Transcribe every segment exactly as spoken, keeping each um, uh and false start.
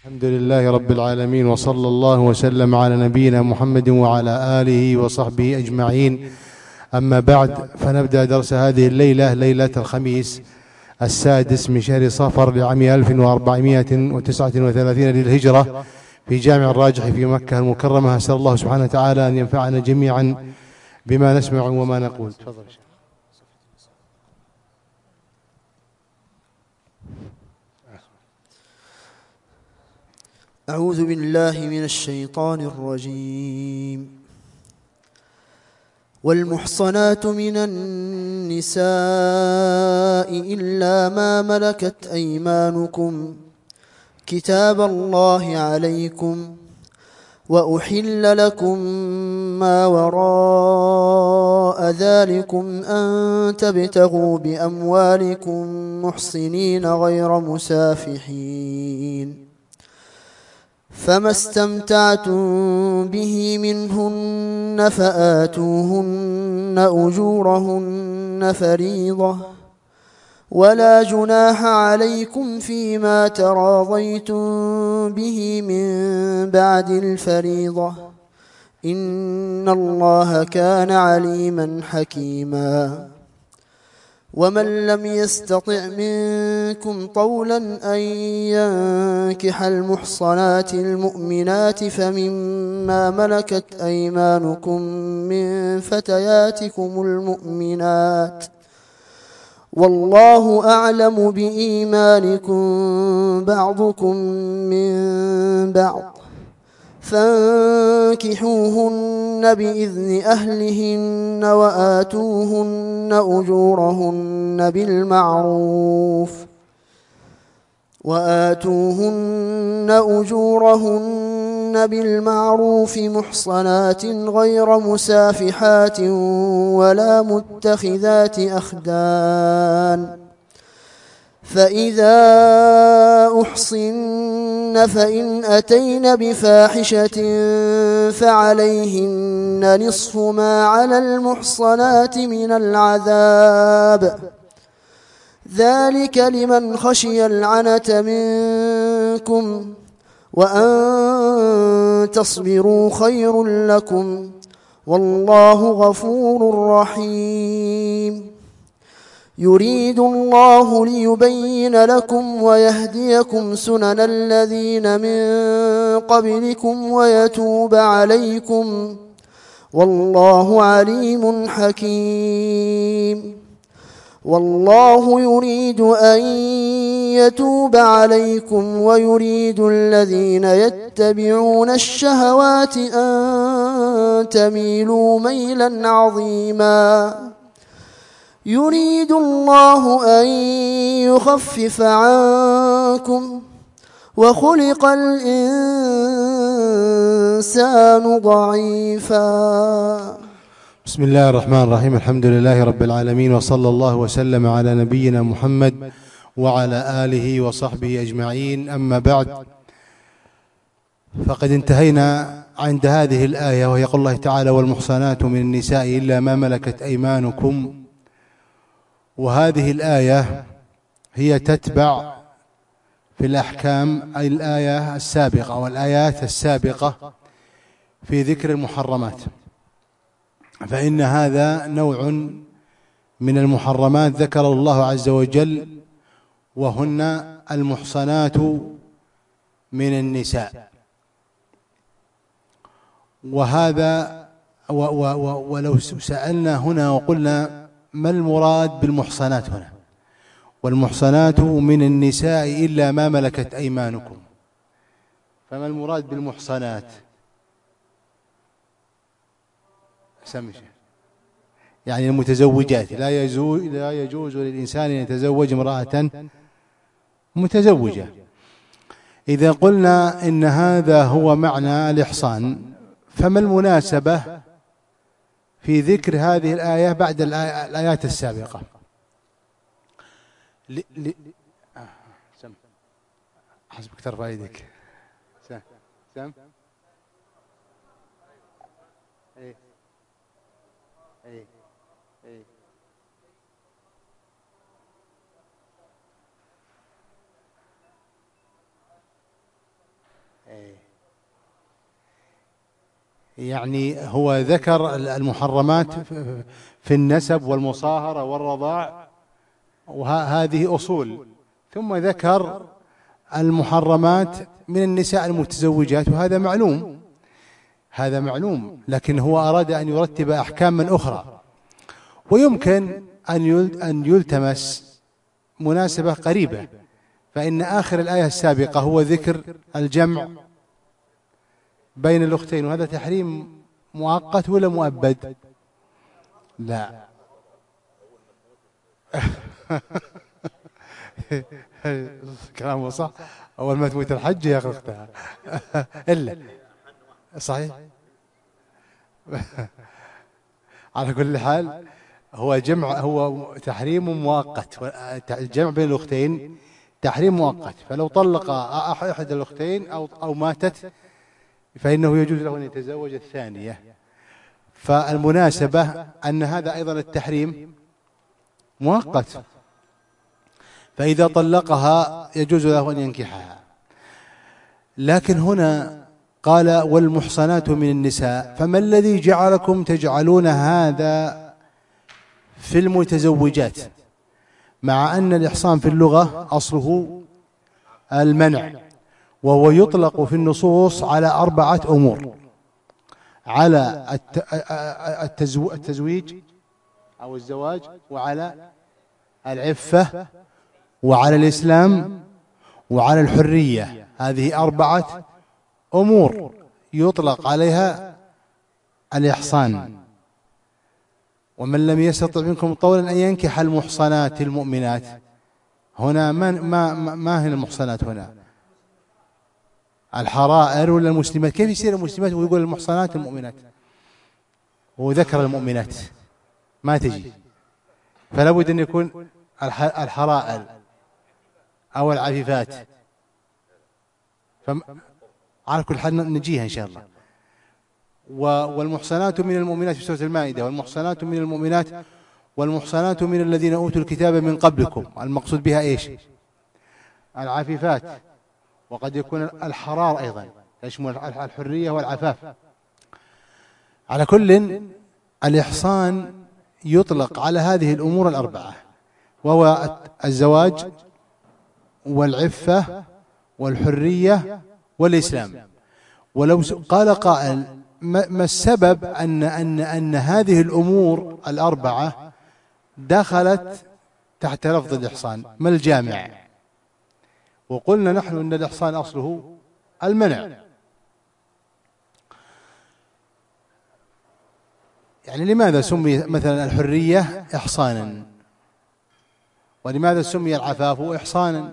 الحمد لله رب العالمين، وصلى الله وسلم على نبينا محمد وعلى آله وصحبه أجمعين. أما بعد، فنبدأ درس هذه الليلة، ليلة الخميس السادس من شهر صفر لعام ألف وأربعمائة وتسعة وثلاثين للهجرة في جامع الراجح في مكة المكرمة. أسأل الله سبحانه وتعالى أن ينفعنا جميعا بما نسمع وما نقول. تفضل. أعوذ بالله من الشيطان الرجيم. والمحصنات من النساء إلا ما ملكت أيمانكم كتاب الله عليكم، وأحل لكم ما وراء ذلكم أن تبتغوا بأموالكم محصنين غير مسافحين، فما استمتعتم به منهن فآتوهن أجورهن فريضة، ولا جناح عليكم فيما تراضيتم به من بعد الفريضة، إن الله كان عليما حكيما. ومن لم يستطع منكم طولا أن ينكح المحصنات المؤمنات فمما ملكت أيمانكم من فتياتكم المؤمنات، والله أعلم بإيمانكم بعضكم من بعض، فانكحوهن بإذن أهلهن وآتوهن أجورهن بالمعروف وآتوهن أجورهن بالمعروف محصنات غير مسافحات ولا متخذات أخدان، فإذا أحصن فإن أتين بفاحشة فعليهن نصف ما على المحصنات من العذاب، ذلك لمن خشي العنة منكم، وأن تصبروا خير لكم، والله غفور رحيم. يريد الله ليبين لكم ويهديكم سنن الذين من قبلكم ويتوب عليكم، والله عليم حكيم. والله يريد أن يتوب عليكم ويريد الذين يتبعون الشهوات أن تميلوا ميلا عظيما. يريد الله أن يخفف عنكم، وخلق الإنسان ضعيفا. بسم الله الرحمن الرحيم. الحمد لله رب العالمين، وصلى الله وسلم على نبينا محمد وعلى آله وصحبه أجمعين. أما بعد، فقد انتهينا عند هذه الآية، وهي قول الله تعالى: والمحصنات من النساء إلا ما ملكت أيمانكم. وهذه الآية هي تتبع في الأحكام أي الآية السابقة والآيات السابقة في ذكر المحرمات، فإن هذا نوع من المحرمات ذكره الله عز وجل، وهن المحصنات من النساء. وهذا و و و ولو سألنا هنا وقلنا ما المراد بالمحصنات هنا؟ والمحصنات من النساء إلا ما ملكت أيمانكم، فما المراد بالمحصنات؟ سمي يعني المتزوجات. لا يجوز لا يجوز للإنسان أن يتزوج امرأة متزوجة. إذا قلنا إن هذا هو معنى الإحصان، فما المناسبة في ذكر هذه الآية بعد الآيات السابقة؟ ل... ل... آه. سم حسبك ترفع يدك. سم سم ايه ايه ايه يعني هو ذكر المحرمات في النسب والمصاهرة والرضاع، وهذه أصول، ثم ذكر المحرمات من النساء المتزوجات، وهذا معلوم، هذا معلوم، لكن هو أراد أن يرتب أحكاما أخرى. ويمكن أن يلتمس مناسبة قريبة، فإن آخر الآية السابقة هو ذكر الجمع بين الأختين، وهذا تحريم مؤقت ولا مؤبد؟ لا كلامه صح، أول ما تموت الحج يا أختها إلا صحيح. على كل حال هو جمع، هو تحريم مؤقت، الجمع بين الأختين تحريم مؤقت، فلو طلق أحد الأختين أو أو ماتت فإنه يجوز له أن يتزوج الثانية. فالمناسبة أن هذا أيضا التحريم مؤقت، فإذا طلقها يجوز له أن ينكحها. لكن هنا قال والمحصنات من النساء، فما الذي جعلكم تجعلون هذا في المتزوجات، مع أن الإحصان في اللغة أصله المنع، وهو يطلق في على أربعة أمور: على التزويج أو الزواج، وعلى العفة، وعلى الإسلام، وعلى الحرية. هذه أربعة أمور يطلق عليها الإحصان. ومن لم يستطع منكم طولا أن ينكح المحصنات المؤمنات، هنا ما ما ما هي المحصنات هنا؟ الحرائر ولا المسلمات؟ كيف يصير المسلمات ويقول المحصنات المؤمنات؟ وذكر المؤمنات ما تجي، فلا بد أن يكون الحرائر أو العفيفات. على كل حال نجيها إن شاء الله. والمحصنات من المؤمنات في سورة المائدة، والمحصنات من المؤمنات والمحصنات من الذين أوتوا الكتاب من قبلكم، المقصود بها إيش؟ العفيفات، وقد يكون الحرار أيضا يشمل الحرية والعفاف. على كل الإحصان يطلق على هذه الأمور الأربعة، وهو الزواج والعفة والحرية والإسلام. ولو قال قائل ما السبب أن أن أن هذه الأمور الأربعة دخلت تحت لفظ الإحصان؟ ما الجامع؟ وقلنا نحن أن الإحصان أصله المنع. يعني لماذا سمي مثلا الحرية إحصانا؟ ولماذا سمي العفاف إحصانا؟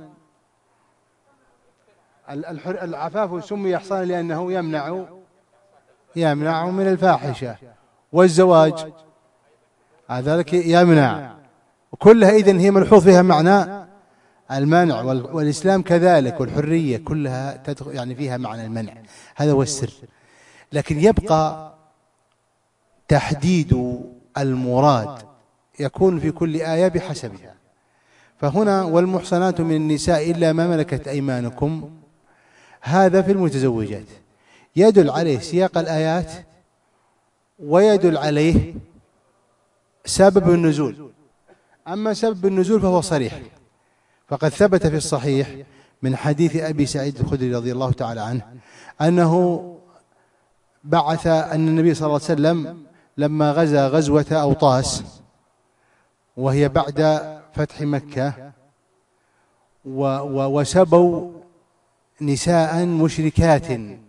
العفاف سمي إحصانا لأنه يمنع يمنع من الفاحشة، والزواج ذلك يمنع، وكلها إذن هي ملحوظ فيها معنى المنع، والإسلام كذلك، والحرية كلها يعني فيها معنى المنع. هذا هو السر. لكن يبقى تحديد المراد يكون في كل آية بحسبها. فهنا والمحصنات من النساء إلا ما ملكت أيمانكم، هذا في المتزوجات، يدل عليه سياق الآيات ويدل عليه سبب النزول. أما سبب النزول فهو صريح، فقد ثبت في الصحيح من حديث أبي سعيد الخدري رضي الله تعالى عنه أنه بعث أن النبي صلى الله عليه وسلم لما غزا غزوة أوطاس، وهي بعد فتح مكة، وسبوا نساء مشركات،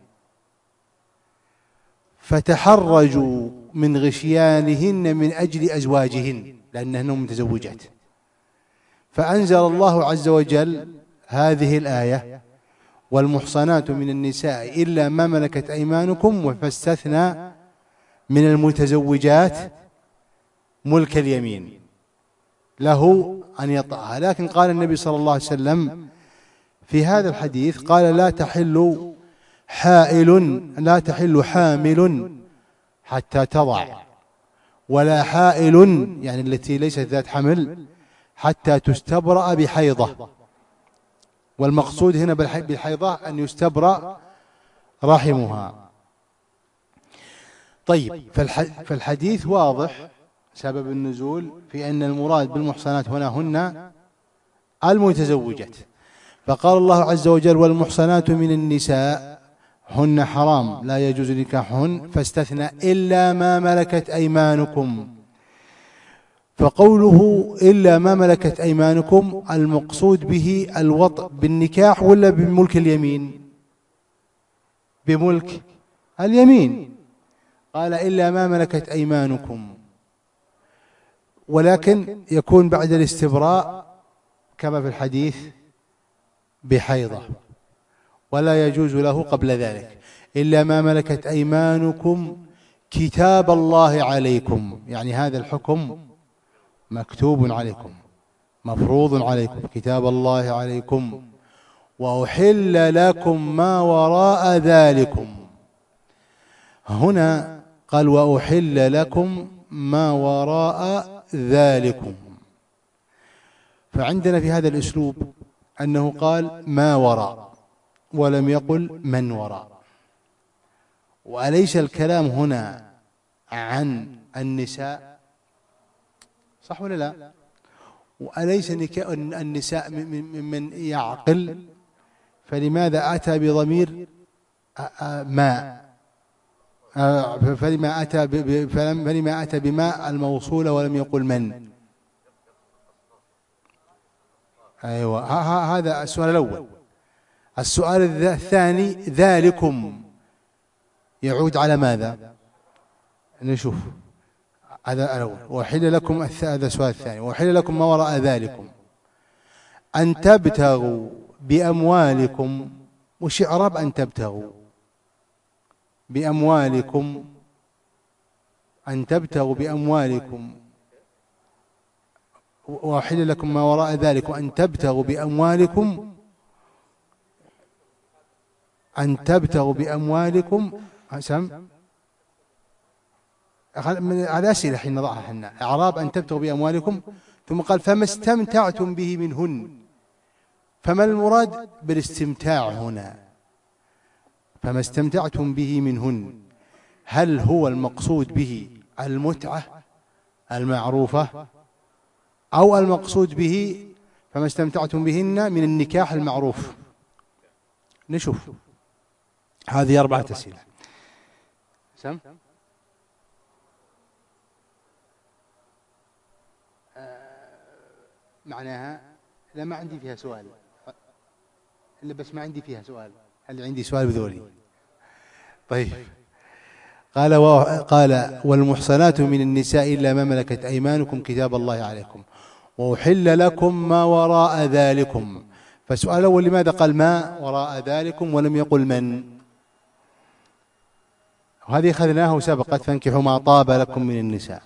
فتحرجوا من غشيانهن من أجل أزواجهن لأنهن متزوجات، فأنزل الله عز وجل هذه الآية: والمحصنات من النساء إلا ما ملكت أيمانكم، فاستثنى من المتزوجات ملك اليمين له أن يطأها. لكن قال النبي صلى الله عليه وسلم في هذا الحديث، قال لا تحل حائل لا تحل حامل حتى تضع، ولا حائل يعني التي ليست ذات حمل حتى تستبرأ بحيضة. والمقصود هنا بالحيضة أن يستبرأ رحمها. طيب، فالحديث واضح سبب النزول في أن المراد بالمحصنات هنا هن المتزوجات. فقال الله عز وجل: والمحصنات من النساء هن حرام لا يجوز نكاحهن، فاستثنى إلا ما ملكت أيمانكم. فقوله إلا ما ملكت أيمانكم المقصود به الوطء بالنكاح ولا بملك اليمين؟ بملك اليمين. قال إلا ما ملكت أيمانكم، ولكن يكون بعد الاستبراء كما في الحديث بحيضة، ولا يجوز له قبل ذلك. إلا ما ملكت أيمانكم كتاب الله عليكم، يعني هذا الحكم مكتوب عليكم، مفروض عليكم، كتاب الله عليكم. وأحل لكم ما وراء ذلكم. هنا قال: وأحل لكم ما وراء ذلكم. فعندنا في هذا الأسلوب أنه قال ما وراء ولم يقل من وراء. وأليس الكلام هنا عن النساء؟ صح ولا لا؟ وأليس النساء ممن يعقل؟ فلماذا أتى بضمير ما؟ فلما أتى فلما أتى بما الموصولة ولم يقل من؟ أيوة، هذا السؤال الأول. السؤال الثاني: ذلكم يعود على ماذا؟ نشوف هذا الأول. وحل لكم، هذا السؤال الثاني: وحل لكم ما وراء ذلكم أن تبتغوا بأموالكم. وش إعراب أن تبتغوا بأموالكم؟ أن تبتغوا بأموالكم. وأحل لكم ما وراء ذلك وأن تبتغوا بأموالكم، أن تبتغوا بأموالكم. سم على أسئلة حين نضعها حنا. إعراب أن تبتغوا بأموالكم، ثم قال: فما استمتعتم به منهن. فما المراد بالاستمتاع هنا؟ فما استمتعتم به منهن، هل هو المقصود به المتعة المعروفة، أو المقصود به فما استمتعتم بهن من النكاح المعروف؟ نشوف هذه أربعة أسئلة. سم معناها لا، ما عندي فيها سؤال، إلا بس ما عندي فيها سؤال. هل عندي سؤال بذولي؟ طيب. قال قال والمحصنات من النساء إلا ما ملكت أيمانكم كتاب الله عليكم، وأحل لكم ما وراء ذلكم. فالسؤال الأول: لماذا قال ما وراء ذلكم ولم يقل من؟ وهذه أخذناه سبقت: فانكحوا ما طاب لكم من النساء.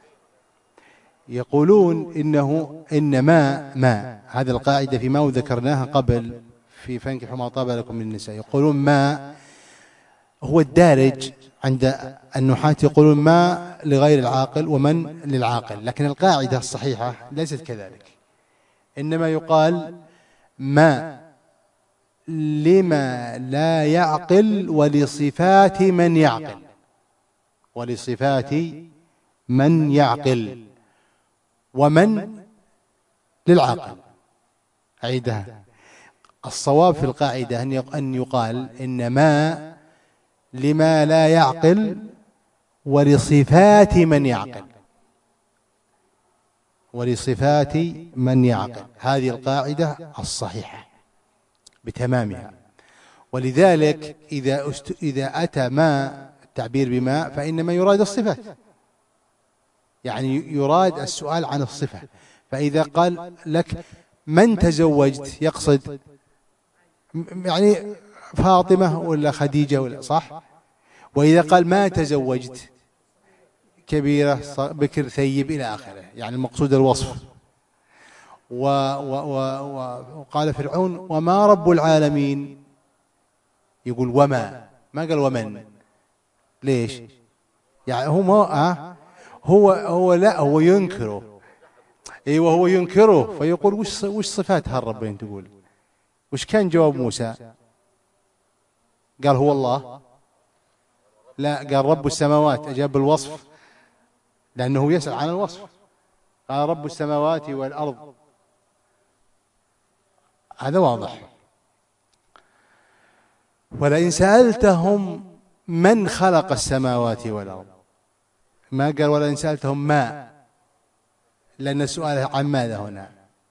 يقولون إنه إن ما ما هذه القاعدة في ما وذكرناها قبل في فانكحوا ما طاب لكم من النساء. يقولون ما هو الدارج عند النحاة، يقولون ما لغير العاقل ومن للعاقل، لكن القاعدة الصحيحة ليست كذلك، إنما يقال ما لما لا يعقل ولصفات من يعقل، ولصفات من يعقل، ومن للعاقل. أعيدها: الصواب في القاعدة أن يقال إن ما لما لا يعقل ولصفات من يعقل، ولصفات من يعقل. هذه القاعدة الصحيحة بتمامها. ولذلك إذا إذا أتى ما التعبير بما فإنما يراد الصفات، يعني يراد السؤال عن الصفة. فإذا قال لك من تزوجت يقصد يعني فاطمة ولا خديجة ولا صح. وإذا قال ما تزوجت كبيرة بكر ثيب إلى آخره، يعني المقصود الوصف. وقال فرعون وما رب العالمين، يقول وما، ما قال ومن. ليش؟ يعني هو ما آه هو هو لا هو ينكره. ايوه هو ينكره، فيقول وش وش صفات هالربين تقول؟ وش كان جواب موسى؟ قال هو الله. لا، قال رب السماوات، أجاب الوصف لأنه يسأل عن الوصف. قال رب السماوات والأرض، هذا واضح. ولئن سألتهم من خلق السماوات والأرض، ما قال ولئن سألتهم ما، لأن السؤال عن ماذا هنا؟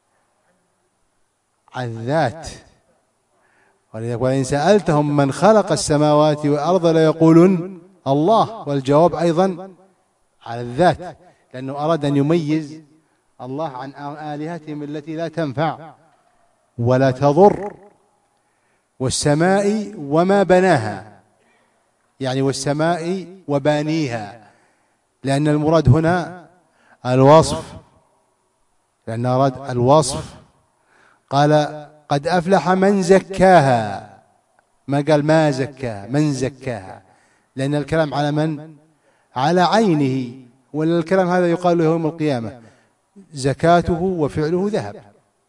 عن الذات. ولئن سألتهم من خلق السماوات والأرض ليقولن الله، والجواب أيضا على الذات، لأنه أراد أن يميز الله عن آلهتهم التي لا تنفع ولا تضر. والسماء وما بناها، يعني والسماء وبانيها، لأن المراد هنا الوصف، لأن أراد الوصف. قال قد أفلح من زكاها، ما قال ما زكاها، من زكاها، لأن الكلام على من؟ على عينه، ولا الكلام هذا يقال له يوم القيامة زكاته وفعله ذهب.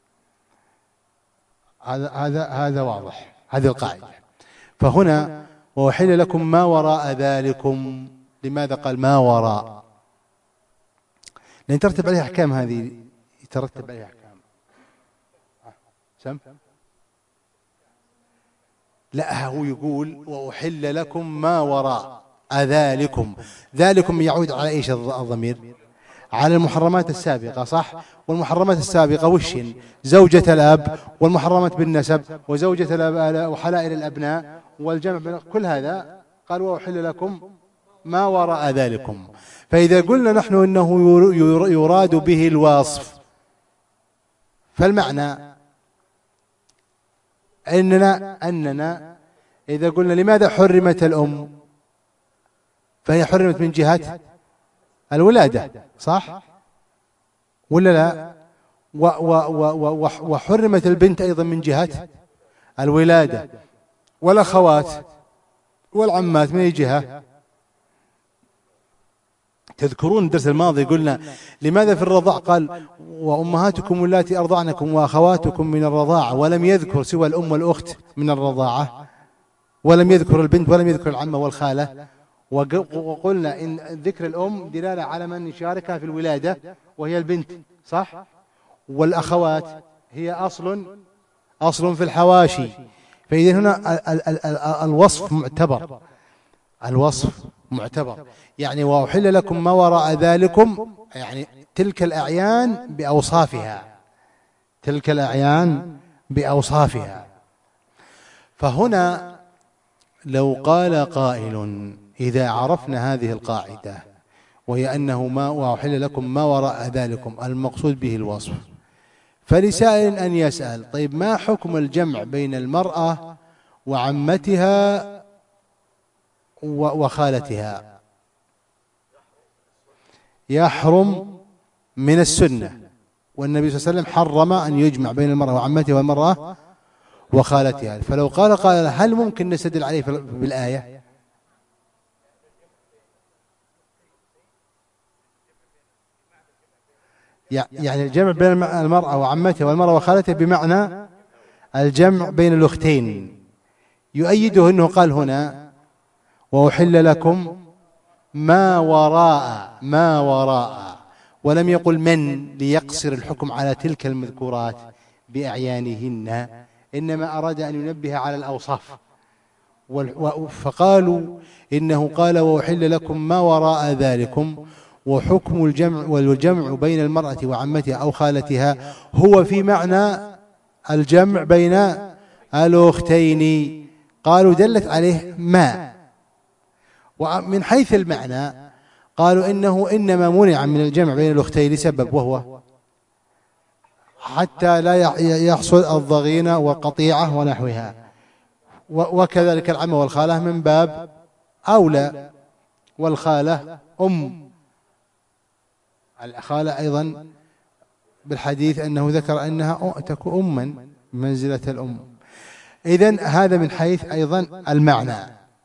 هذا هذا هذا واضح، هذه القاعدة. فهنا وأحل لكم ما وراء ذلكم، لماذا قال ما وراء؟ لأن ترتب عليها أحكام، هذه يترتب عليها أحكام. سم لا، هو يقول وأحل لكم ما وراء ذلكم. ذلكم يعود على إيش الضمير؟ على المحرمات السابقة، صح؟ والمحرمات السابقة وش؟ زوجة الأب، والمحرمات بالنسب، وزوجة الأب، وحلائل الأبناء، والجمع، كل هذا قال وأحل لكم ما وراء ذلكم. فإذا قلنا نحن إنه يراد به الوصف، فالمعنى أننا أننا إذا قلنا لماذا حرمت الأم، فهي حرمت من جهة الولادة، صح ولا لا؟ و و و وحرمت البنت أيضا من جهة الولادة، والأخوات والعمات من أي جهة؟ تذكرون الدرس الماضي قلنا لماذا في الرضاع قال وأمهاتكم اللاتي أرضعنكم وأخواتكم من الرضاعة، ولم يذكر سوى الأم والأخت من الرضاعة، ولم يذكر البنت، ولم يذكر العمة والخالة. وقلنا إن ذكر الأم دلالة على من يشاركها في الولادة وهي البنت، صح؟ والأخوات هي أصل أصل في الحواشي. فإذا هنا ال ال ال الوصف معتبر، الوصف معتبر. يعني وأحل لكم ما وراء ذلكم، يعني تلك الأعيان بأوصافها، تلك الأعيان بأوصافها. فهنا لو قال قائل إذا عرفنا هذه القاعدة، وهي أنه ما وأحل لكم ما وراء ذلكم المقصود به الوصف، فلسائل أن يسأل طيب ما حكم الجمع بين المرأة وعمتها وخالتها؟ يحرم من السنة، والنبي صلى الله عليه وسلم حرم أن يجمع بين المرأة وعمتها والمرأة وخالتها. فلو قال قال هل ممكن نستدل عليه بالآية؟ يعني الجمع بين المرأة وعمتها والمرأة وخالتها بمعنى الجمع بين الأختين. يؤيده أنه قال هنا وأحل لكم ما وراء ما وراء، ولم يقل من ليقصر الحكم على تلك المذكورات بأعيانهن، إنما أراد أن ينبه على الأوصاف. فقالوا إنه قال وأحل لكم ما وراء ذلكم، وحكم الجمع والجمع بين المرأة وعمتها أو خالتها هو في معنى الجمع بين الأختين. قالوا دلت عليه ما. ومن حيث المعنى قالوا إنه إنما منع من الجمع بين الأختين لسبب، وهو حتى لا يحصل الضغينة والقطيعة ونحوها، وكذلك العمة والخالة من باب أولى، والخالة أم، الخالة أيضا بالحديث أنه ذكر أنها تكون أما بمنزلة الأم. إذن هذا من حيث أيضا المعنى.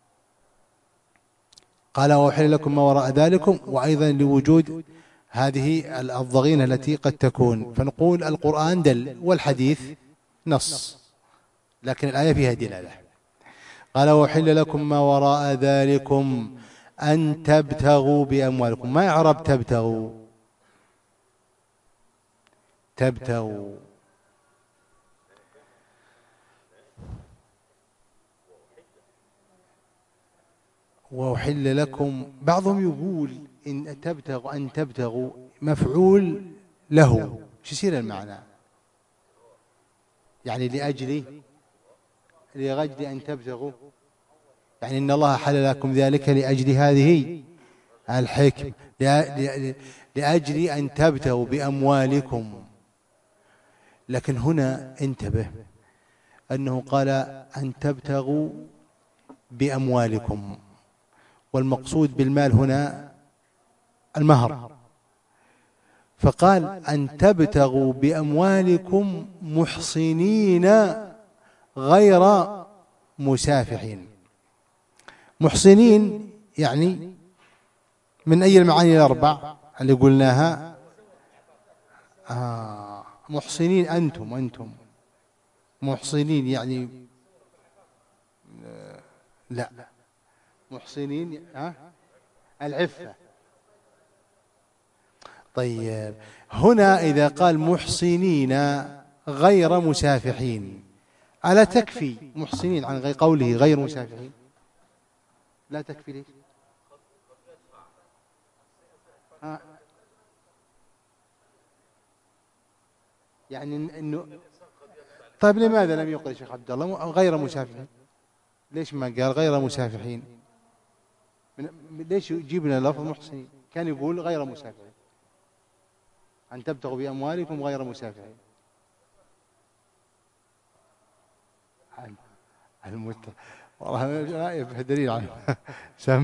قال وأحل لكم ما وراء ذلكم، وأيضا لوجود هذه الضغينة التي قد تكون. فنقول القرآن دل والحديث نص، لكن الآية فيها دلالة. قال وأحل لكم ما وراء ذلكم أن تبتغوا بأموالكم. ما إعراب تبتغوا؟ تبتغوا وأحل لكم، بعضهم يقول إن تبتغوا أن تبتغوا مفعول له، شو يصير المعنى؟ يعني لأجل لأجل أن تبتغوا، يعني إن الله حل لكم ذلك لأجل هذه الحكم، لأجل أن تبتغوا بأموالكم. لكن هنا انتبه أنه قال أن تبتغوا بأموالكم، والمقصود بالمال هنا المهر، فقال أن تبتغوا بأموالكم محصنين غير مسافحين. محصنين يعني من أي المعاني الأربع اللي قلناها؟ آه محصنين أنتم أنتم محصنين يعني لا محصنين ها العفة. طيب هنا إذا قال محصنين غير مسافحين ألا تكفي محصنين عن غير قوله غير مسافحين؟ لا تكفي ليش؟ ها يعني انه طيب لماذا لم يقل الشيخ عبد الله غير مسافحين؟ ليش ما قال غير مسافحين؟ ليش جبنا لفظ محصنين؟ كان يقول غير مسافحين، أن تبتغوا بأموالكم غير مسافحين. المت والله لا يفهم دليل عنه سم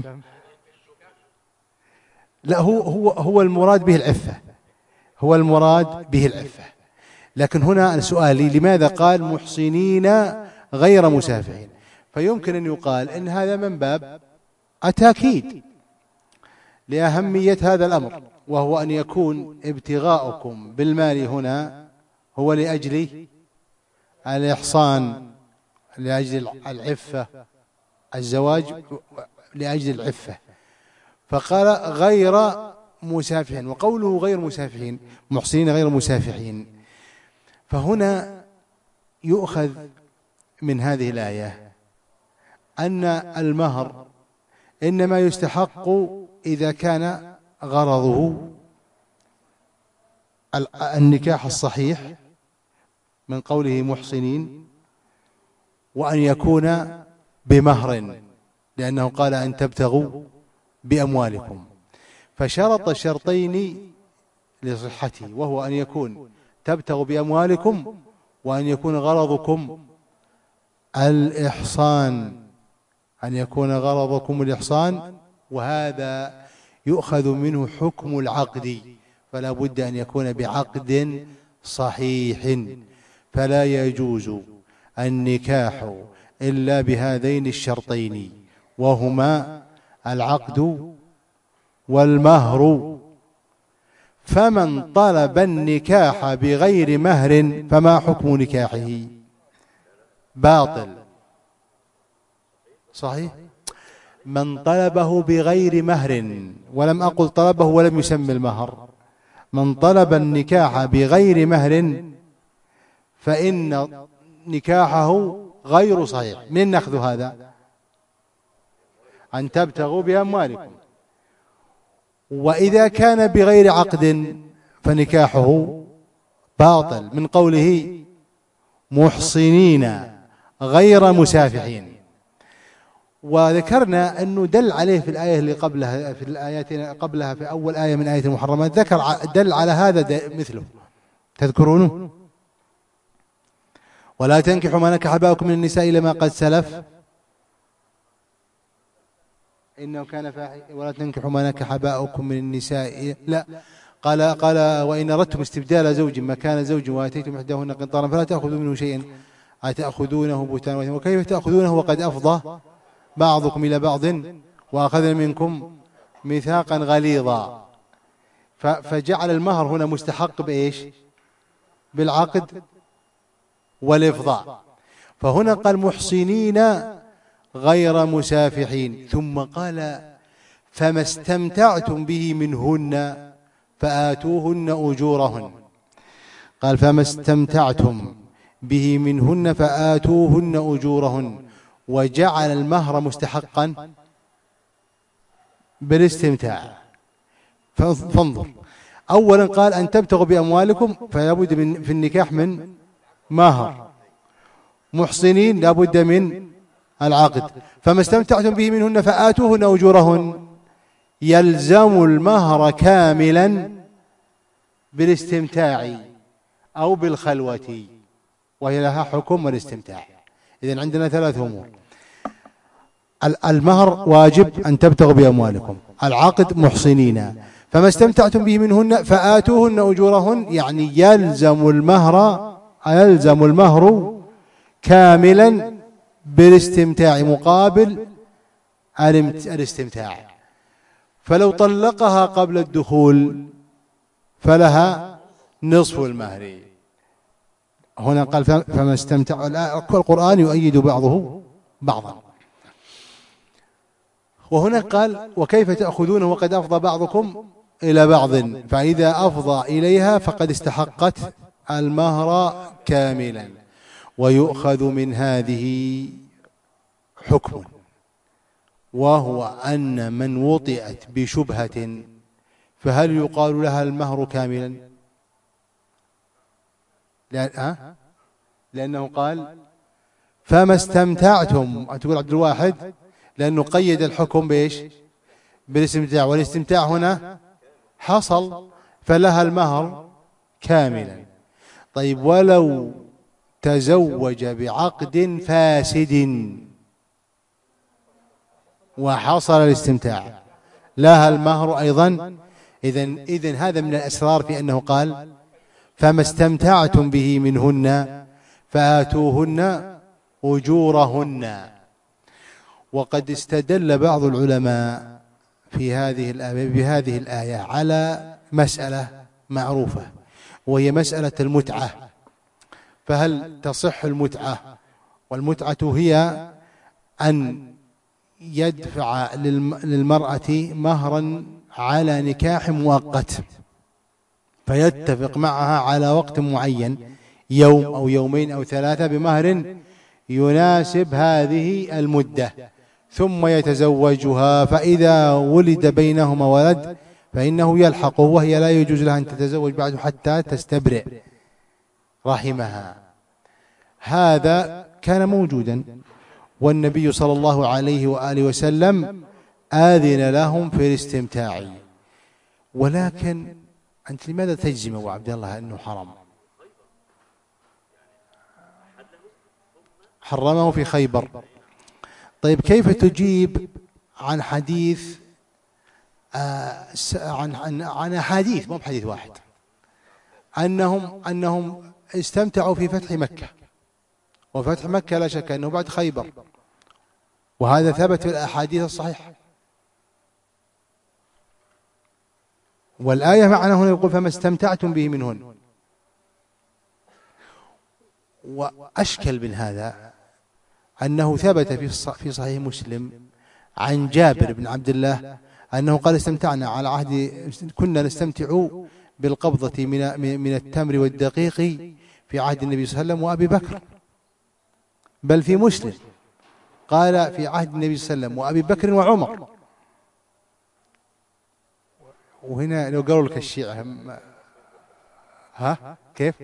لا هو هو هو المراد به العفة، هو المراد به العفة. لكن هنا سؤالي لماذا قال محصنين غير مسافحين؟ فيمكن أن يقال إن هذا من باب التأكيد لأهمية هذا الأمر، وهو أن يكون ابتغاؤكم بالمال هنا هو لأجل الإحصان، لأجل العفة، الزواج لأجل العفة، فقال غير مسافحين. وقوله غير مسافحين محصنين غير مسافحين، فهنا يؤخذ من هذه الآية أن المهر إنما يستحق إذا كان غرضه النكاح الصحيح من قوله محصنين، وأن يكون بمهر لأنه قال أن تبتغوا بأموالكم، فشرط شرطين لصحته، وهو أن يكون تبتغوا بأموالكم وأن يكون غرضكم الإحصان، أن يكون غرضكم الإحصان، وهذا يؤخذ منه حكم العقد، فلا بد أن يكون بعقد صحيح، فلا يجوز النكاح إلا بهذين الشرطين، وهما العقد والمهر. فمن طلب النكاح بغير مهر فما حكم نكاحه؟ باطل. صحيح؟ من طلبه بغير مهر، ولم أقل طلبه ولم يسمى المهر، من طلب النكاح بغير مهر فإن نكاحه غير صحيح. من نأخذ هذا؟ أن تبتغوا بأموالكم. وإذا كان بغير عقد فنكاحه باطل من قوله محصنين غير مسافحين. وذكرنا أنه دل عليه في الآية اللي قبلها، في الآيات قبلها في أول آية من آية المحرمات ذكر دل على هذا مثله، تذكرونه؟ ولا تنكحوا ما نكح آباؤكم من النساء إلا ما قد سلف إنه كان فاحشا، ولا تنكحوا ما نكح آباؤكم من النساء، لا قال قال وإن أردتم استبدال زوج مكان زوج وآتيتم إحداهن قنطارا فلا تأخذوا منه شيئا أتأخذونه بهتانا وكيف تأخذونه وقد أفضى بعضكم إلى بعض وأخذنا منكم ميثاقا غليظا. فجعل المهر هنا مستحق بإيش؟ بالعقد والإفضاء. فهنا قال محصنين غير مسافحين. ثم قال فما استمتعتم به منهن فآتوهن أجورهن. قال فما استمتعتم به منهن فآتوهن أجورهن، وجعل المهر مستحقا بالاستمتاع. فانظر، أولا قال أن تبتغوا بأموالكم فلا بد من في النكاح من مهر، محصنين لا بد من العقد. فما استمتعتم به منهن فآتوهن أجورهن، يلزم المهر كاملا بالاستمتاع أو بالخلوة، وهي لها حكم الاستمتاع. إذن عندنا ثلاث أمور: المهر واجب أن تبتغوا بأموالكم، العقد محصنين، فما استمتعتم به منهن فآتوهن أجورهن، يعني يلزم المهر يلزم المهر كاملا بالاستمتاع مقابل الاستمتاع. فلو طلقها قبل الدخول فلها نصف المهر. هنا قال فما استمتع. القرآن يؤيد بعضه بعضا. وهنا قال وكيف تأخذونه وقد أفضى بعضكم إلى بعض، فإذا أفضى إليها فقد استحقت المهر كاملا. ويؤخذ من هذه حكم، وهو أن من وطئت بشبهة فهل يقال لها المهر كاملا؟ لأن لأنه قال فما استمتعتم، تقول عبد الواحد، لأنه قيد الحكم بإيش؟ بالاستمتاع، والاستمتاع هنا حصل فلها المهر كاملا. طيب ولو تزوج بعقد فاسد وحصل الاستمتاع لها المهر أيضا. إذن إذن هذا من الأسرار في أنه قال فما استمتعتم به منهن فآتوهن أجورهن. وقد استدل بعض العلماء في هذه الآية بهذه الآية على مسألة معروفة، وهي مسألة المتعة. فهل تصح المتعة؟ والمتعة هي أن يدفع للمرأة مهرا على نكاح مؤقت، فيتفق معها على وقت معين، يوم أو يومين أو ثلاثة، بمهر يناسب هذه المدة، ثم يتزوجها. فإذا ولد بينهما ولد فإنه يلحقه، وهي لا يجوز لها أن تتزوج بعد حتى تستبرئ رحمها. هذا كان موجودا، والنبي صلى الله عليه وآله وسلم آذن لهم في الاستمتاع. ولكن أنت لماذا تجزم أبو عبد الله أنه حرام؟ حرمه في خيبر. طيب كيف تجيب عن حديث آه عن عن عن أحاديث، مو بحديث واحد، أنهم أنهم استمتعوا في فتح مكة، وفتح مكة لا شك أنه بعد خيبر، وهذا ثبت في الأحاديث الصحيحة. والآية معنا هنا يقول فما استمتعتم به منهن. وأشكل من هذا أنه ثبت في صحيح مسلم عن جابر بن عبد الله أنه قال استمتعنا على عهد كنا نستمتع بالقبضة من من التمر والدقيق في عهد النبي صلى الله عليه وسلم وأبي بكر. بل في مسلم قال في عهد النبي صلى الله عليه وسلم وأبي بكر وعمر. وهنا لو قالوا لك الشيعة ها كيف؟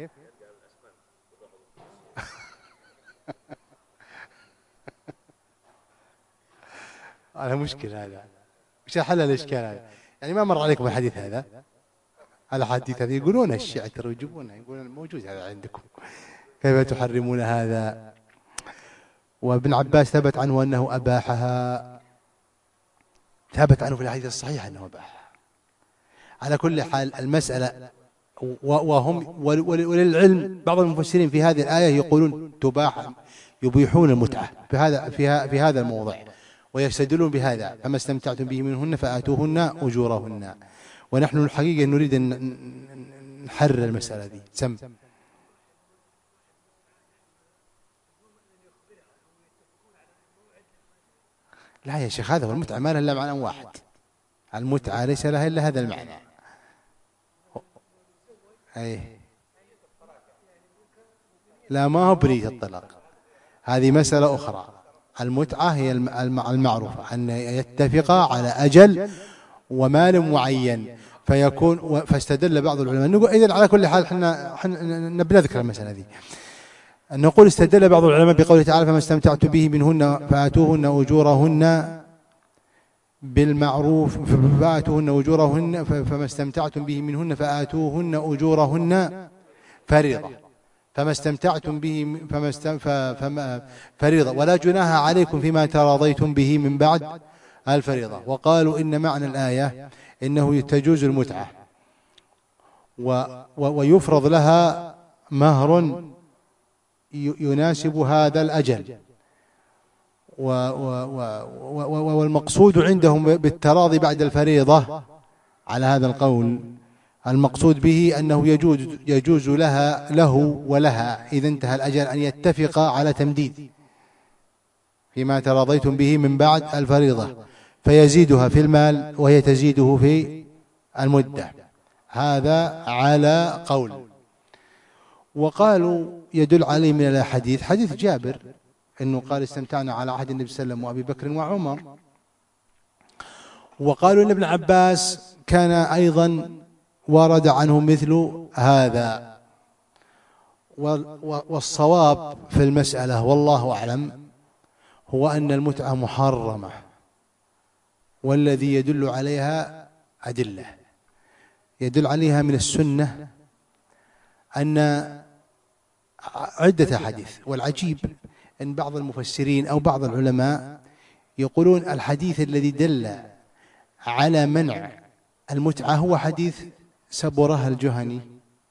هذا مشكل. هذا مش حل الإشكال هذا. يعني ما مر عليكم الحديث هذا؟ الحديث هذا يقولون الشيعة ترى يجيبونه، يقولون موجود هذا عندكم، كيف تحرمون هذا؟ وابن عباس ثبت عنه أنه أباحها، ثبت عنه في الحديث الصحيح أنه أباحها. على كل حال المسألة، وهم وللعلم بعض المفسرين في هذه الآية يقولون تباح، يبيحون المتعة في هذا في في هذا الموضع، ويستدلون بهذا فما استمتعتم به منهن فآتوهن أجورهن. ونحن الحقيقة نريد أن نحرر المسألة دي. سم لا يا شيخ، هذا هو المتعة، ما لها إلا معنى واحد. المتعة ليس لها إلا هذا المعنى. أي لا، ما هو بريد الطلاق، هذه مسألة أخرى. المتعة هي المعروفة أن يتفقا على أجل ومال معين، فيكون فاستدل بعض العلماء نقول إذن على كل حال احنا نبي نذكر المسألة هذه. نقول استدل بعض العلماء بقوله تعالى: فما استمتعت به منهن فآتوهن أجورهن بالمعروف فآتوهن أجورهن فما استمتعتم به منهن فآتوهن أجورهن فريضة. فما استمتعتم به فما استم فما فريضة، ولا جناح عليكم فيما تراضيتم به من بعد الفريضة. وقالوا إن معنى الآية إنه تجوز المتعة ويفرض لها مهر يناسب هذا الأجل، والمقصود عندهم بالتراضي بعد الفريضة على هذا القول، المقصود به أنه يجوز يجوز لها له ولها إذا انتهى الأجل أن يتفقا على تمديد فيما تراضيتم به من بعد الفريضة، فيزيدها في المال وهي تزيده في المدة. هذا على قول. وقالوا يدل عليه من الحديث حديث جابر أنه قال: استمتعنا على عهد النبي صلى الله عليه وسلم وأبي بكر وعمر. وقالوا إن ابن عباس كان أيضا ورد عنه مثل هذا. والصواب في المسألة والله أعلم هو أن المتعة محرمة، والذي يدل عليها أدلة يدل عليها من السنة أن عدة حديث. والعجيب أن بعض المفسرين أو بعض العلماء يقولون الحديث الذي دل على منع المتعة هو حديث سبرة الجهني،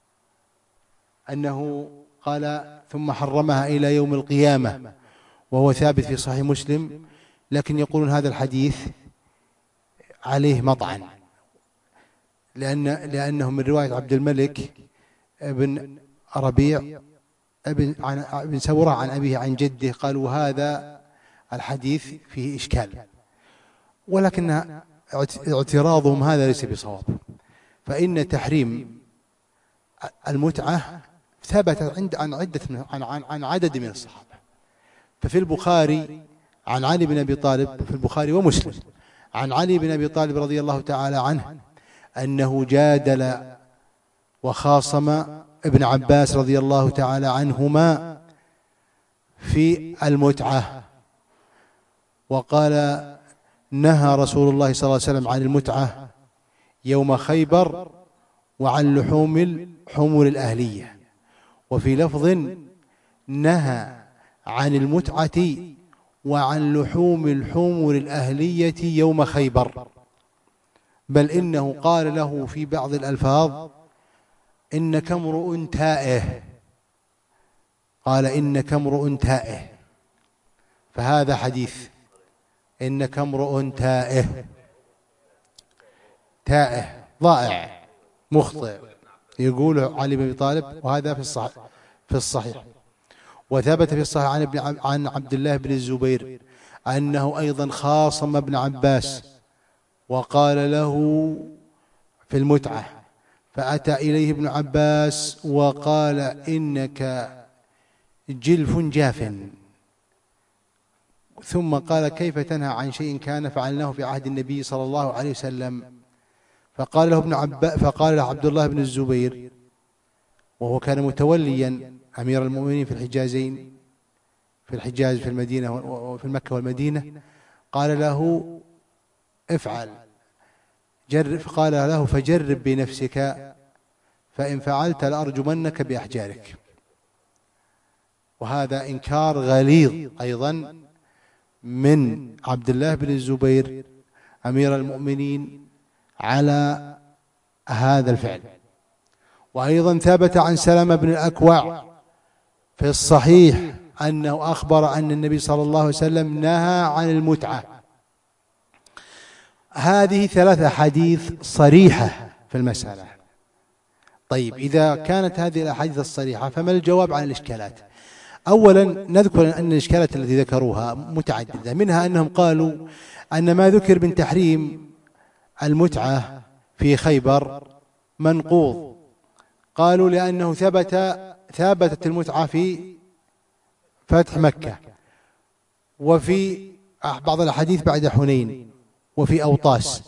أنه قال: ثم حرمها إلى يوم القيامة، وهو ثابت في صحيح مسلم. لكن يقولون هذا الحديث عليه مطعن، لأن لأنه من رواية عبد الملك بن ربيع ابن عن سبرة عن أبيه عن جده. قالوا هذا الحديث فيه إشكال، ولكن اعتراضهم هذا ليس بصواب، فإن تحريم المتعة ثبت عند عن عدة عن عن عن عدد من الصحابة. ففي البخاري عن علي بن أبي طالب، في البخاري ومسلم، عن علي بن أبي طالب رضي الله تعالى عنه أنه جادل وخاصم ابن عباس رضي الله تعالى عنهما في المتعة، وقال: نهى رسول الله صلى الله عليه وسلم عن المتعة يوم خيبر وعن لحوم الحمر الأهلية. وفي لفظ: نهى عن المتعة وعن لحوم الحمر الأهلية يوم خيبر. بل إنه قال له في بعض الألفاظ: إنك امرؤ تائه. قال: إنك امرؤ تائه. فهذا حديث إنك امرؤ تائه، تائه ضائع مخطئ، يقول علي بن أبي طالب، وهذا في الصحيح في الصحيح. وثبت في الصحيح عن ابن عن عبد الله بن الزبير أنه أيضا خاصم ابن عباس وقال له في المتعة، فأتى إليه ابن عباس وقال: إنك جلف جاف. ثم قال: كيف تنهى عن شيء كان فعلناه في عهد النبي صلى الله عليه وسلم؟ فقال له ابن عباس فقال له عبد الله بن الزبير، وهو كان متوليا أمير المؤمنين في الحجازين، في الحجاز في المدينة وفي مكة والمدينة، قال له: افعل جرب. قال له: فجرب بنفسك، فإن فعلت لأرجمنك بأحجارك. وهذا إنكار غليظ أيضا من عبد الله بن الزبير أمير المؤمنين على هذا الفعل. وأيضا ثبت عن سلمة بن الأكوع في الصحيح أنه أخبر أن النبي صلى الله عليه وسلم نهى عن المتعة. هذه ثلاثة حديث صريحة في المسألة. طيب، إذا كانت هذه الأحاديث الصريحة فما الجواب عن الإشكالات؟ أولا نذكر أن الإشكالات التي ذكروها متعددة، منها أنهم قالوا أن ما ذكر من تحريم المتعة في خيبر منقوض. قالوا لأنه ثبت ثابتت المتعة في فتح مكة، وفي بعض الأحاديث بعد حنين، وفي أوطاس.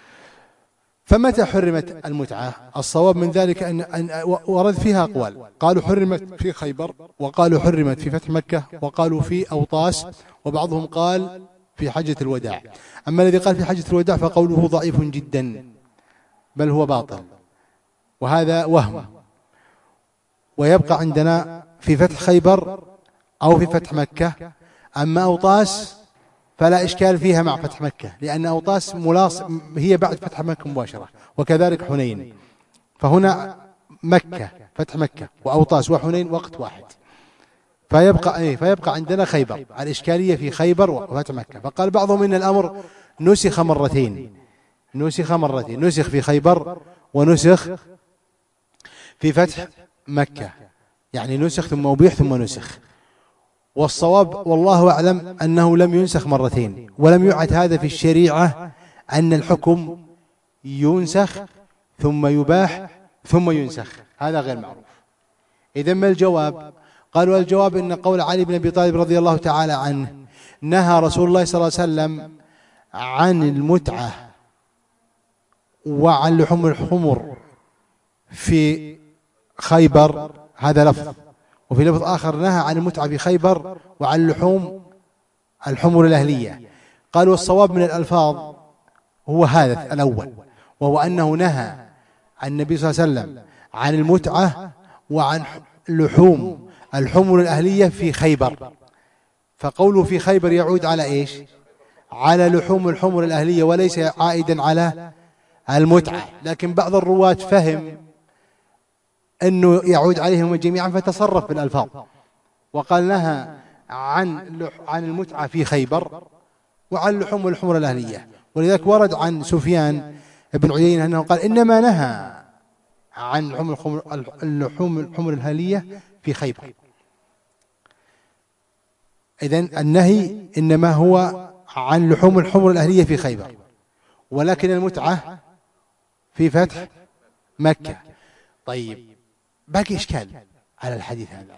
فمتى حرمت المتعة؟ الصواب من ذلك أن, أن ورد فيها أقوال، قالوا حرمت في خيبر، وقالوا حرمت في فتح مكة، وقالوا في أوطاس، وبعضهم قال في حجة الوداع. أما الذي قال في حجة الوداع فقوله ضعيف جدا، بل هو باطل، وهذا وهم. ويبقى عندنا في فتح خيبر أو في فتح مكة. أما أوطاس فلا إشكال فيها مع فتح مكة، لأن أوطاس ملاص هي بعد فتح مكة مباشرة، وكذلك حنين. فهنا مكة فتح مكة وأوطاس وحنين وقت واحد، فيبقى إيه فيبقى عندنا خيبر. الإشكالية في خيبر وفتح مكة. فقال بعضهم إن الأمر نسخ مرتين، نسخ مرتين، نسخ في خيبر ونسخ في فتح مكة، يعني نسخ ثم أبيح ثم نسخ. والصواب والله أعلم أنه لم ينسخ مرتين، ولم يعد هذا في الشريعة أن الحكم ينسخ ثم يباح ثم ينسخ، هذا غير معروف. إذن ما الجواب؟ قالوا الجواب إن قول علي بن أبي طالب رضي الله تعالى عنه نهى رسول الله صلى الله عليه وسلم عن المتعة وعن لحوم الحمر في خيبر، هذا لفظ، وفي لفظ آخر نهى عن المتعة في خيبر وعن لحوم الحمر الأهلية. قالوا الصواب من الألفاظ هو هذا الأول، وهو أنه نهى عن النبي صلى الله عليه وسلم عن المتعة وعن لحوم الحمر الأهلية في خيبر. فقوله في خيبر يعود على إيش؟ على لحوم الحمر الأهلية، وليس عائدا على المتعة. لكن بعض الرواة فهم أنه يعود عليهم جميعا فتصرف بالألفاظ، وقال نهى عن عن المتعة في خيبر وعن لحوم الحمر الأهلية. ولذلك ورد عن سفيان بن عيينة أنه قال إنما نهى عن اللحوم الحمر الأهلية في خيبر. إذن النهي إنما هو عن لحوم الحمر الأهلية في خيبر، ولكن المتعة في فتح مكة. طيب، باقي إشكال على الحديث هذا.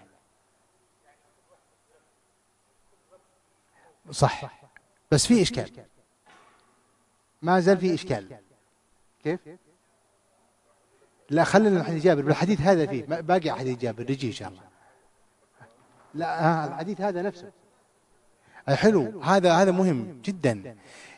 صح، بس في إشكال، ما زال في إشكال. كيف؟ لا، خلينا الحديث جابر، بالحديث هذا فيه باقي حديث جابر نجي إن شاء الله. لا، الحديث هذا نفسه حلو، هذا هذا مهم جدا.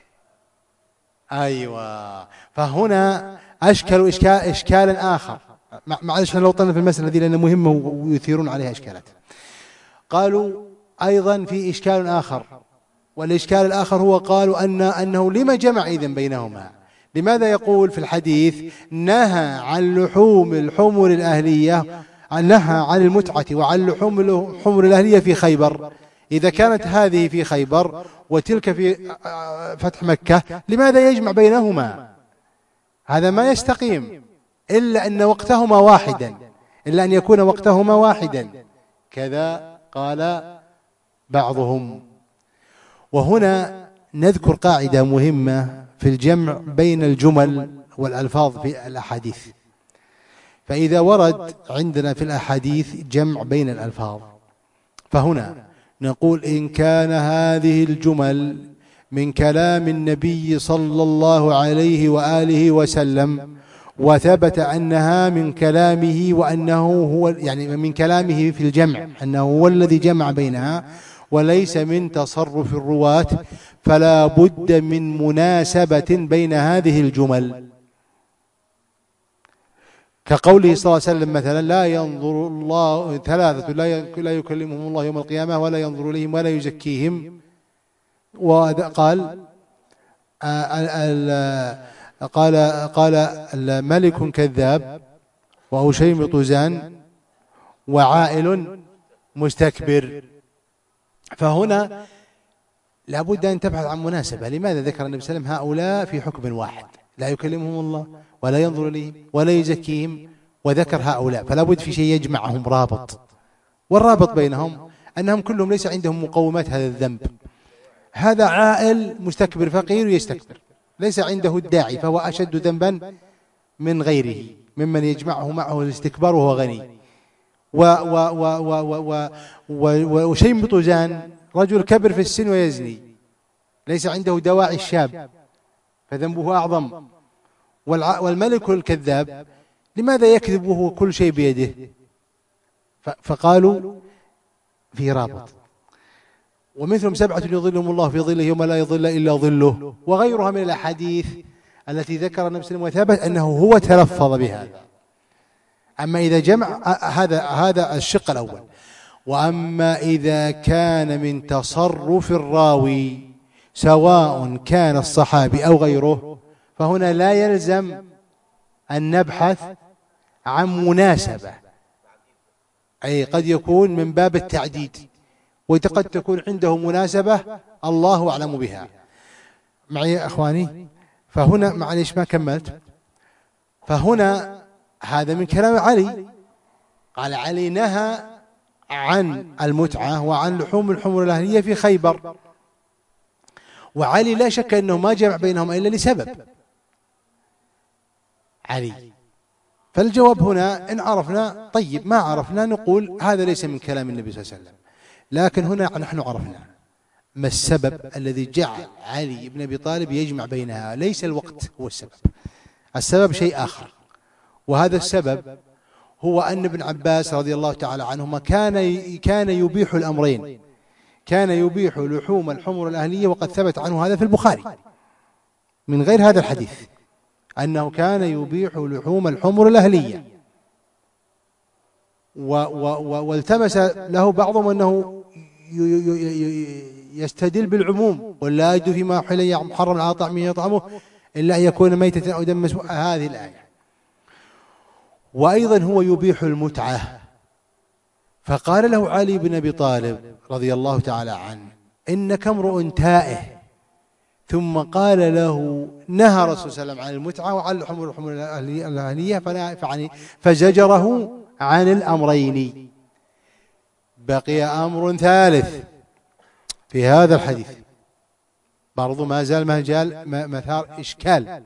أيوة، فهنا أشكلوا إشكال إشكالا آخر. معلش لو طلنا في المسألة دي لأنها مهمة ويثيرون عليها إشكالات. قالوا أيضا في إشكال آخر، والإشكال الآخر هو قالوا أن أنه لما جمع إذن بينهما؟ لماذا يقول في الحديث نهى عن لحوم الحمر الأهلية، نهى عن المتعة وعن لحوم الحمر الأهلية في خيبر؟ إذا كانت هذه في خيبر وتلك في فتح مكة، لماذا يجمع بينهما؟ هذا ما يستقيم، إلا أن وقتهما واحدا، إلا أن يكون وقتهما واحدا، كذا قال بعضهم. وهنا نذكر قاعدة مهمة في الجمع بين الجمل والألفاظ في الأحاديث. فإذا ورد عندنا في الأحاديث جمع بين الألفاظ، فهنا نقول إن كان هذه الجمل من كلام النبي صلى الله عليه وآله وسلم، وثبت أنها من كلامه وأنه هو يعني من كلامه في الجمع أنه هو الذي جمع بينها، وليس من تصرف الرواة، فلا بد من مناسبة بين هذه الجمل. كقوله صلى الله عليه وسلم مثلا لا ينظر الله ثلاثة لا يكلمهم الله يوم القيامة ولا ينظر إليهم ولا يزكيهم، وقال قال قال الملك كذاب وأشيمط زان وعائل مستكبر. فهنا لابد أن تبحث عن مناسبة. لماذا ذكر النبي صلى الله عليه وسلم هؤلاء في حكم واحد، لا يكلمهم الله ولا ينظر إليهم ولا يزكيهم، وذكر هؤلاء؟ فلا بد في شيء يجمعهم، رابط، والرابط بينهم أنهم كلهم ليس عندهم مقومات هذا الذنب. هذا عائل مستكبر فقير يستكبر، ليس عنده الداعي، فهو أشد ذنبا من غيره ممن يجمعه معه الاستكبار وهو غني. وشيم طوزان رجل كبر في السن ويزني، ليس عنده دواعي الشاب فذنبه أعظم. والملك الكذاب لماذا يكذب وهو كل شيء بيده؟ فقالوا في رابط. ومثلهم سبعة يظلهم الله في ظله يوم لا يظل إلا ظله، وغيرها من الأحاديث التي ذكر النبي صلى الله عليه وسلم وثبت أنه هو تلفظ بهذا. أما إذا جمع هذا هذا الشق الأول. وأما إذا كان من تصرف الراوي سواء كان الصحابي أو غيره، فهنا لا يلزم أن نبحث عن مناسبة، أي قد يكون من باب التعديد، وقد تكون عنده مناسبة الله أعلم بها. معي يا أخواني؟ فهنا معليش ما كملت. فهنا هذا من كلام علي، قال علي نهى عن المتعة وعن لحوم الحمر الأهلية في خيبر، وعلي لا شك أنه ما جمع بينهما إلا لسبب علي. فالجواب هنا إن عرفنا طيب، ما عرفنا نقول هذا ليس من كلام النبي صلى الله عليه وسلم. لكن هنا نحن عرفنا ما السبب الذي جعل علي بن أبي طالب يجمع بينها. ليس الوقت هو السبب، السبب شيء آخر، وهذا السبب هو أن ابن عباس رضي الله تعالى عنهما كان كان يبيح الأمرين، كان يبيح لحوم الحمر الأهلية، وقد ثبت عنه هذا في البخاري من غير هذا الحديث أنه كان يبيح لحوم الحمر الأهلية. والتمس له بعضهم أنه يستدل بالعموم، ولا يجد فيما حل محرم على طعمه يطعمه إلا أن يكون ميتة أو دم مسفوحا، هذه الآية. وأيضا هو يبيح المتعة، فقال له علي بن أبي طالب رضي الله تعالى عنه إنك امرؤ تائه، ثم قال له نهى الرسول صلى الله عليه وسلم عن المتعة وعن الحمر الحمر الأهلية، فزجره عن الأمرين. بقي أمر ثالث في هذا الحديث برضو ما زال مجال مثار إشكال.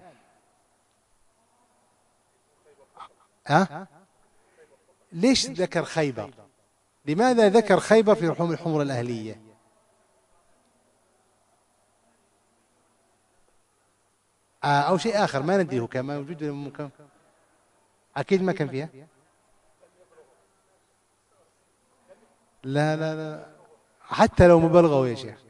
ها؟ ليش ذكر خيبر؟ لماذا ذكر خيبر في لحوم الحمر الأهلية؟ آه أو شيء آخر ما ندريه، كان موجود ممكن أكيد ما كان فيها. لا لا لا حتى لو مبالغة يا شيخ.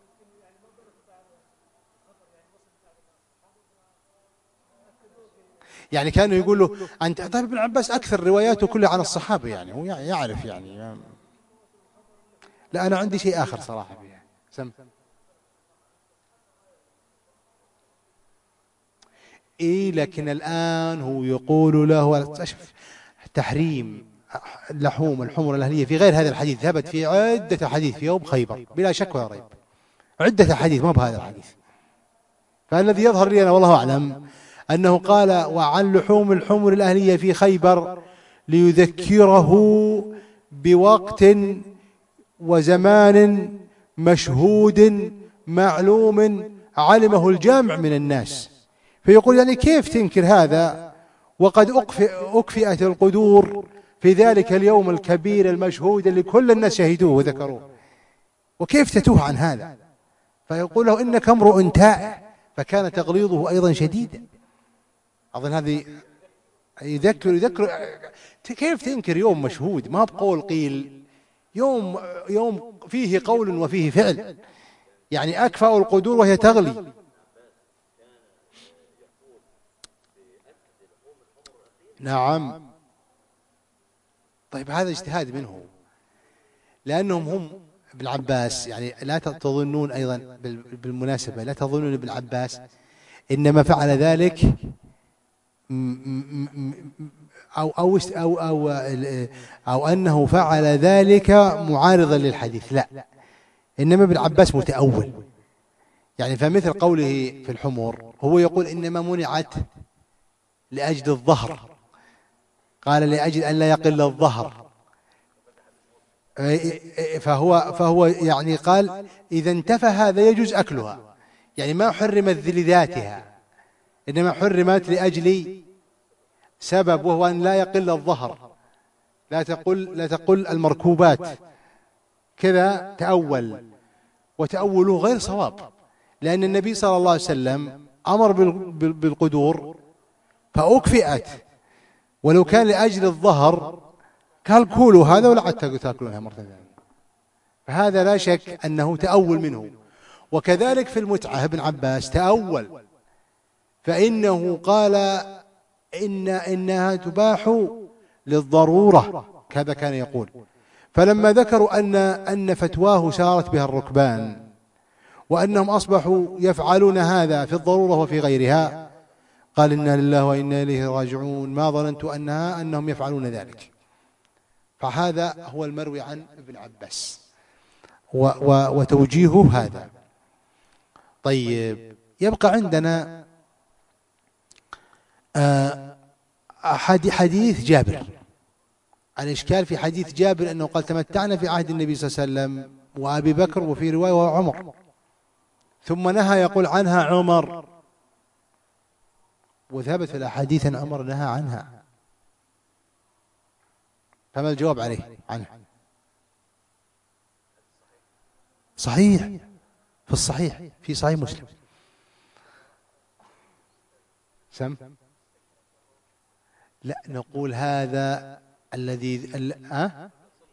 يعني كانوا يقولوا أنت طيب ابن عباس أكثر رواياته كلها عن الصحابة، يعني هو يعرف يعني. لا أنا عندي شيء آخر صراحة فيها. سم إيه، لكن الآن هو يقول له تحريم لحوم الحمر الأهلية في غير هذا الحديث ثبت في عدة حديث في يوم خيبر بلا شك ولا ريب، عدة حديث ما بهذا الحديث. فالذي يظهر لي أنا والله أعلم أنه قال وعن لحوم الحمر الأهلية في خيبر ليذكره بوقت وزمان مشهود معلوم علمه الجامع من الناس. فيقول يعني كيف تنكر هذا وقد أكفئت القدور في ذلك اليوم الكبير المشهود اللي كل الناس شهدوه وذكروه، وكيف تتوه عن هذا؟ فيقول له إنك امرؤ تائه، فكان تغليظه أيضا شديدا. أظن هذه يذكر يذكر كيف تنكر يوم مشهود، ما بقول قيل، يوم يوم فيه قول وفيه فعل، يعني أكفأ القدور وهي تغلي. نعم. طيب هذا اجتهاد منه، لأنهم هم ابن عباس، يعني لا تظنون أيضا بالمناسبة لا تظنون ابن عباس إنما فعل ذلك أو أو أو أو, أو أنه فعل ذلك معارضا للحديث، لا، إنما ابن عباس متأول. يعني فمثل قوله في الحمر هو يقول إنما منعت لأجل الظهر، قال لأجل أن لا يقل الظهر، فهو فهو يعني قال إذا انتفى هذا يجوز أكلها، يعني ما حرمت لذاتها، إنما حرمت لأجل سبب، وهو أن لا يقل الظهر، لا تقل لا تقل المركوبات. كذا تأول، وتأوله غير صواب، لأن النبي صلى الله عليه وسلم أمر بالقدور فأكفئت، ولو كان لأجل الظهر قال كولوا هذا ولا عاد تاكلونها مرة ثانية. فهذا لا شك أنه تأول منه. وكذلك في المتعة ابن عباس تأول، فإنه قال إن إنها تباح للضرورة، كذا كان يقول. فلما ذكروا أن أن فتواه سارت بها الركبان، وأنهم أصبحوا يفعلون هذا في الضرورة وفي غيرها، قال إنا لله وإنا إليه راجعون، ما ظننت أنها أنهم يفعلون ذلك. فهذا هو المروي عن ابن عباس وتوجيهه هذا. طيب، يبقى عندنا حديث جابر. الإشكال في حديث جابر أنه قال تمتعنا في عهد النبي صلى الله عليه وسلم وأبي بكر، وفي رواية وعمر، ثم نهى يقول عنها عمر، وثبت في الأحاديث أن عمر نهى عنها، فما الجواب عليه عنه؟ صحيح، في الصحيح، في صحيح مسلم. سم لا نقول هذا الذي ال... أه؟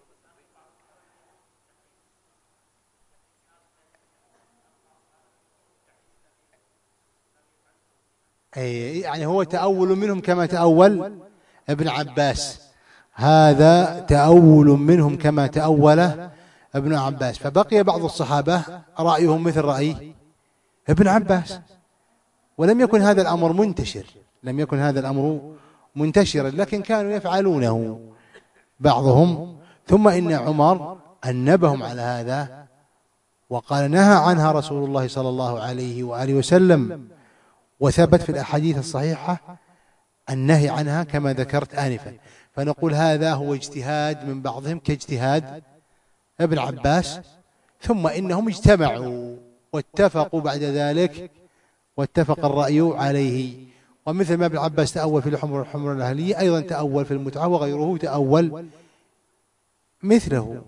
أي يعني هو تأول منهم كما تأول ابن عباس، هذا تأول منهم كما تأوله ابن عباس. فبقي بعض الصحابة رأيهم مثل رأي ابن عباس، ولم يكن هذا الأمر منتشر، لم يكن هذا الأمر منتشرا، لكن كانوا يفعلونه بعضهم. ثم إن عمر أنبهم على هذا وقال نهى عنها رسول الله صلى الله عليه وآله وسلم، وثبت في الأحاديث الصحيحة النهي عنها كما ذكرت آنفا. فنقول هذا هو اجتهاد من بعضهم كاجتهاد ابن عباس، ثم إنهم اجتمعوا واتفقوا بعد ذلك، واتفق الرأي عليه. ومثل ما ابن عباس تأول في الحمر الحمر الأهلية، أيضا تأول في المتعة، وغيره تأول مثله.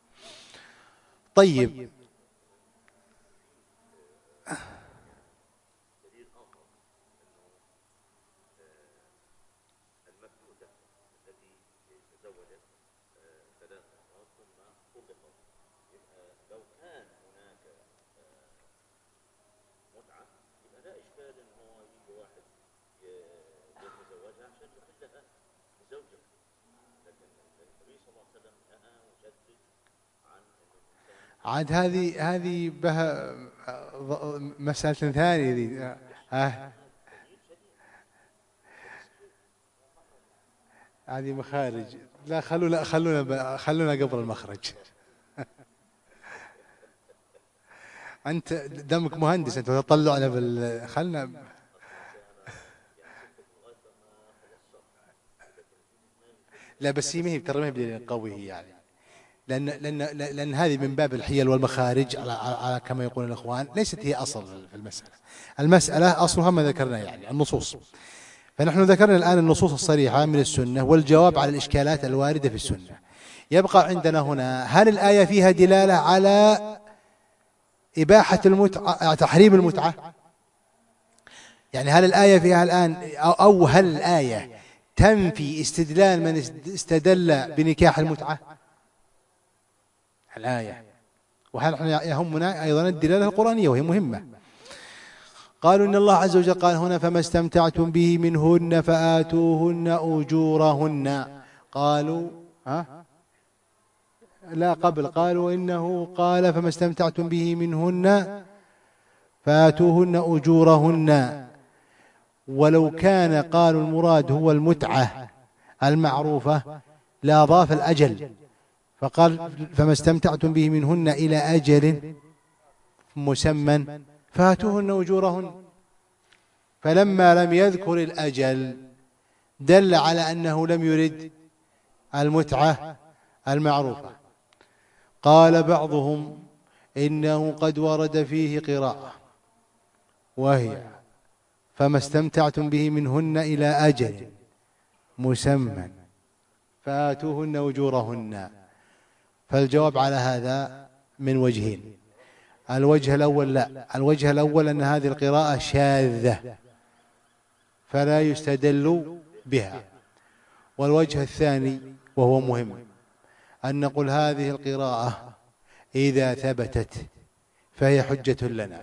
طيب، عاد هذه هذه بها مسألة ثانية ذي. ها هذه مخارج، لا خلونا خلونا خلونا قبل المخرج. أنت دمك مهندس، أنت تطلعنا بال خلنا. لا بس هي مهي ترى مهي قوي يعني، لأن لأن لأن هذه من باب الحيل والمخارج على, على كما يقول الإخوان، ليست هي أصل في المسألة. المسألة أصلها ما ذكرنا يعني النصوص. فنحن ذكرنا الآن النصوص الصريحة من السنة والجواب على الإشكالات الواردة في السنة. يبقى عندنا هنا هل الآية فيها دلالة على إباحة المتعة، تحريم المتعة؟ يعني هل الآية فيها الآن، أو هل الآية تنفي استدلال من استدل بنكاح المتعة؟ الآية. وهل يهمنا أيضا الدلالة القرآنية وهي مهمة. قالوا إن الله عز وجل قال هنا فما استمتعتم به منهن فآتوهن أجورهن. قالوا ها لا قبل قالوا إنه قال فما استمتعتم به منهن فآتوهن أجورهن. ولو كان قالوا المراد هو المتعة المعروفة لأضاف الأجل، فقال فما استمتعتم به منهن إلى أجل مسمى فآتوهن أجورهن. فلما لم يذكر الأجل دل على أنه لم يرد المتعة المعروفة. قال بعضهم إنه قد ورد فيه قراءة وهي فما استمتعتم به منهن إلى أجل مسمى فآتوهن أجورهن. فالجواب على هذا من وجهين. الوجه الأول لا الوجه الأول أن هذه القراءة شاذة فلا يستدل بها. والوجه الثاني وهو مهم أن نقول هذه القراءة إذا ثبتت فهي حجة لنا.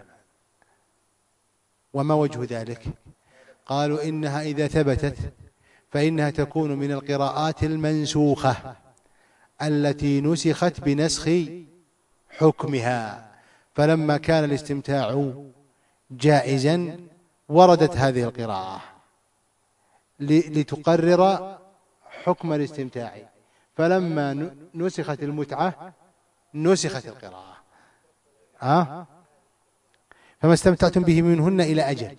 وما وجه ذلك؟ قالوا إنها إذا ثبتت فإنها تكون من القراءات المنسوخة التي نسخت بنسخ حكمها. فلما كان الاستمتاع جائزا وردت هذه القراءة لتقرر حكم الاستمتاع، فلما نسخت المتعة نسخت القراءة. ها؟ فما استمتعتم به منهن إلى أجل،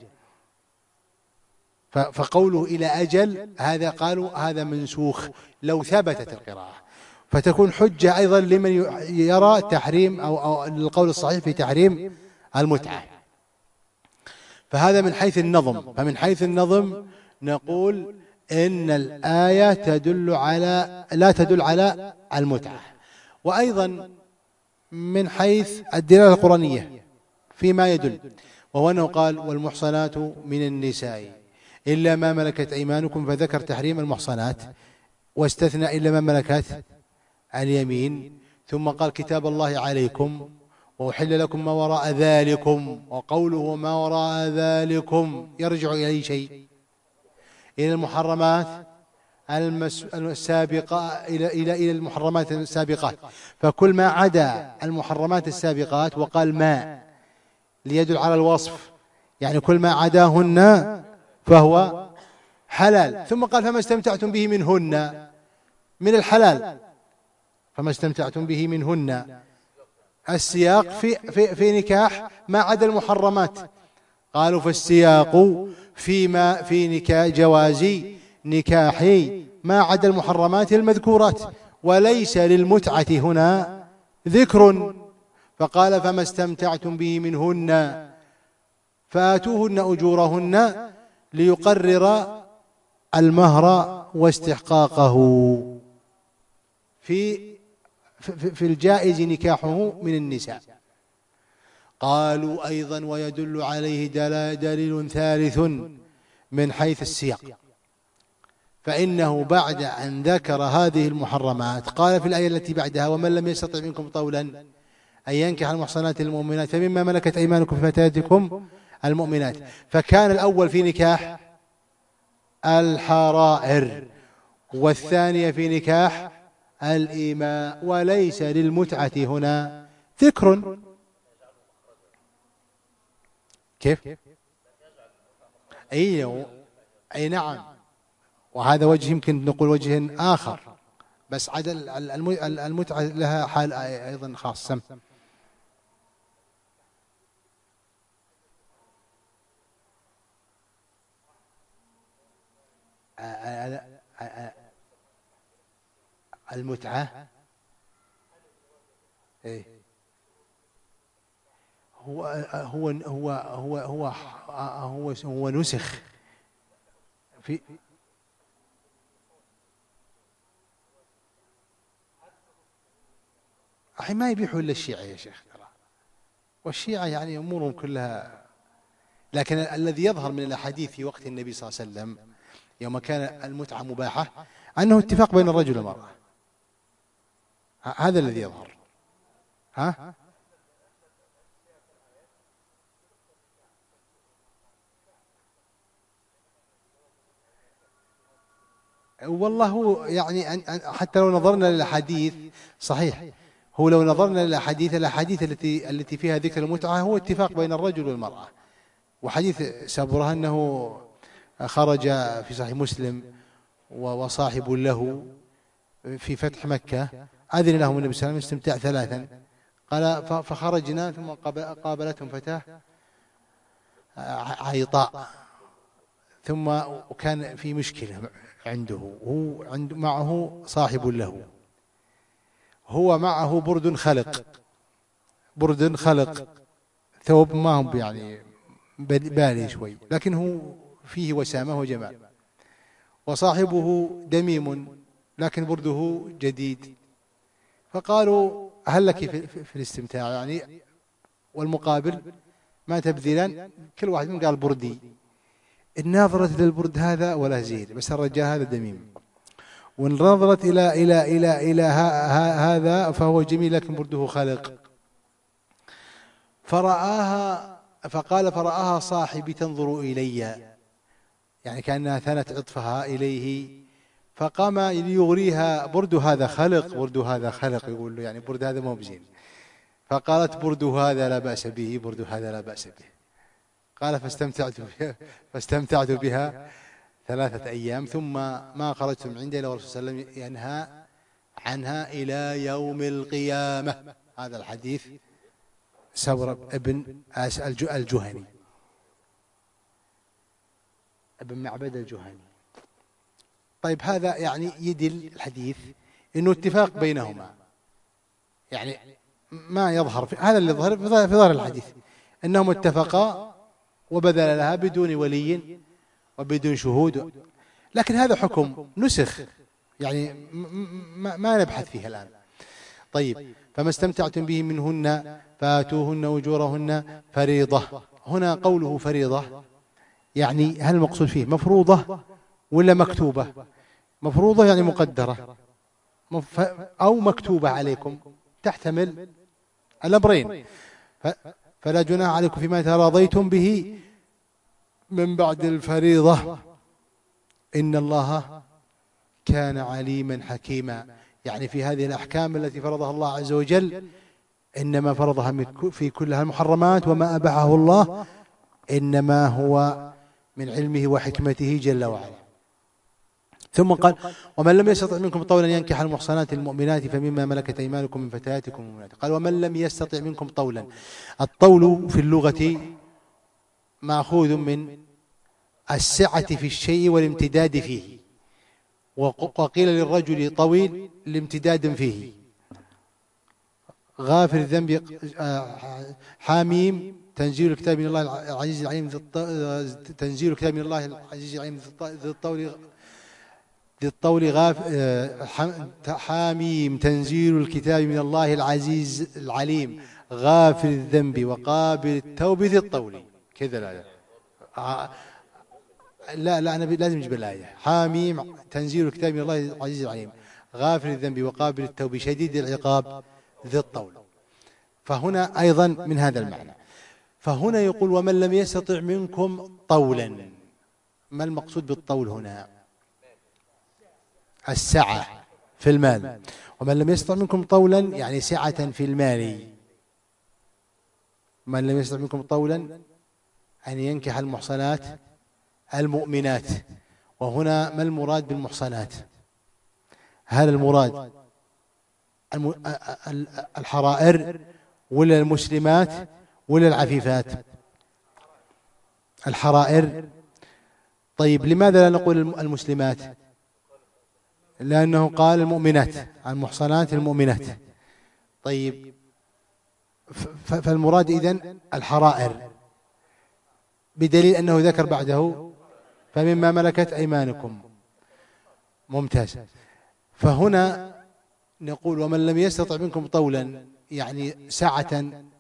فقوله إلى أجل هذا قالوا هذا منسوخ لو ثبتت القراءة، فتكون حجة أيضا لمن يرى تحريم أو, أو القول الصحيح في تحريم المتعة. فهذا من حيث النظم. فمن حيث النظم نقول إن الآية تدل على لا تدل على المتعة. وأيضا من حيث الدلالة القرآنية فيما يدل، وهو أنه قال والمحصنات من النساء إلا ما ملكت أيمانكم، فذكر تحريم المحصنات واستثنى إلا ما ملكت اليمين، ثم قال كتاب الله عليكم وأحل لكم ما وراء ذلكم. وقوله ما وراء ذلكم يرجع إلى أي شيء؟ إلى المحرمات السابقة، إلى إلى إلى المحرمات السابقات. فكل ما عدا المحرمات السابقات وقال ما ليدل على الوصف، يعني كل ما عداهن فهو حلال. ثم قال فما استمتعتم به منهن، من الحلال فما استمتعتم به منهن. السياق في في في نكاح ما عدا المحرمات. قالوا فالسياق فيما في نكاح جواز نكاح ما عدا المحرمات المذكورات، وليس للمتعة هنا ذكر. فقال فما استمتعتم به منهن فآتوهن أجورهن ليقرر المهر واستحقاقه في في الجائز نكاحه من النساء. قالوا أيضا ويدل عليه دليل ثالث من حيث السياق، فإنه بعد أن ذكر هذه المحرمات قال في الآية التي بعدها ومن لم يستطع منكم طولا أن ينكح المحصنات المؤمنات فمما ملكت أيمانكم فتاتكم المؤمنات. فكان الأول في نكاح الحرائر والثانية في نكاح الإيماء، وليس للمتعة هنا ذكر. كيف؟ أي أي نعم، وهذا وجه يمكن نقول وجه آخر، بس عدل المتعة لها حال أيضا خاص. سم المتعة إيه؟ هو هو هو هو هو هو هو نسخ في أخي ما يبيحوا إلا الشيعة يا شيخ، والشيعة يعني أمورهم كلها. لكن الذي يظهر من الأحاديث في وقت النبي صلى الله عليه وسلم يوم كان المتعة مباحة أنه اتفاق بين الرجل والمرأة، هذا الذي يظهر. ها والله هو يعني حتى لو نظرنا للأحاديث صحيح، هو لو نظرنا للأحاديث الأحاديث التي التي فيها ذكر المتعة هو اتفاق بين الرجل والمرأة. وحديث سابورة أنه خرج في صحيح مسلم وصاحب له في فتح مكة أذن لهم النبي صلى الله عليه وسلم استمتاع ثلاثا، قال فخرجنا ثم قابلتهم فتاة عيطاء، ثم كان في مشكلة عنده، هو عنده معه صاحب له، هو معه برد خلق، برد خلق، ثوب ما هم يعني بالي شوي، لكنه فيه وسامة وجمال. وصاحبه دميم لكن برده جديد. فقالوا هل لك في, في الاستمتاع يعني، والمقابل ما تبذلان؟ كل واحد منهم قال بردي. الناظرة للبرد هذا ولا زين، بس الرجال هذا دميم. والنظرت إلى إلى إلى إلى هذا فهو جميل لكن برده خلق. فرآها فقال فرآها صاحبي تنظر إلي، يعني كأنها ثنت عطفها إليه، فقام ليغريها برد هذا خلق، برد هذا خلق، يقول له يعني برد هذا مو بزين. فقالت برد هذا لا بأس به، برد هذا لا بأس به. قال فاستمتعت بها فاستمتعت بها ثلاثة أيام ثم ما خرجت من عنده إلى الرسول صلى الله عليه وسلم ينهى عنها إلى يوم القيامة. هذا الحديث سورب ابن الجهني، ابن معبد الجهني. طيب هذا يعني يدل الحديث إنه اتفاق بينهما، يعني ما يظهر في هذا اللي ظهر في ظاهر الحديث أنهم اتفقا وبذل لها بدون ولي وبدون شهود. لكن هذا حكم نسخ، يعني ما نبحث فيه الآن. طيب فما استمتعتم به منهن فآتوهن أجورهن فريضة. هنا قوله فريضة يعني هل المقصود فيه مفروضة ولا مكتوبة؟ مفروضة يعني مقدرة، أو مكتوبة عليكم، تحتمل الأمرين. فلا جناح عليكم فيما تراضيتم به من بعد الفريضة إن الله كان عليما حكيما. يعني في هذه الأحكام التي فرضها الله عز وجل إنما فرضها في كلها المحرمات، وما أباحه الله إنما هو من علمه وحكمته جل وعلا. ثم قال ومن لم يستطع منكم طولا ينكح المحصنات المؤمنات فمما ملكت أيمانكم من فتياتكم المؤمنات. قال ومن لم يستطع منكم طولا. الطول في اللغة مأخوذ من السعة في الشيء والامتداد فيه، وقيل للرجل طويل لامتداد فيه. غافر الذنب حاميم تنزيل الكتاب من الله العزيز العليم، تنزيل الكتاب من الله العزيز العليم ذي الطول ذي الطول غاف حاميم تنزيل الكتاب من الله العزيز العليم غافر الذنب وقابل التوب ذي الطول. كذا لا لا لا أنا لازم أجيب الآية. حاميم تنزيل الكتاب من الله العزيز العليم غافر الذنب وقابل التوب شديد العقاب ذي الطول. فهنا أيضا من هذا المعنى. فهنا يقول ومن لم يستطع منكم طولا. ما المقصود بالطول هنا؟ السعة في المال. ومن لم يستطع منكم طولا يعني سعة في المال. من لم يستطع منكم طولا أن ينكح المحصنات المؤمنات. وهنا ما المراد بالمحصنات؟ هل المراد الحرائر ولا المسلمات ولا العفيفات؟ الحرائر. طيب لماذا لا نقول المسلمات؟ لأنه قال المؤمنات، المحصنات المؤمنات. طيب فالمراد إذن الحرائر، بدليل أنه ذكر بعده فمما ملكت أيمانكم. ممتاز. فهنا نقول ومن لم يستطع منكم طولا يعني سعة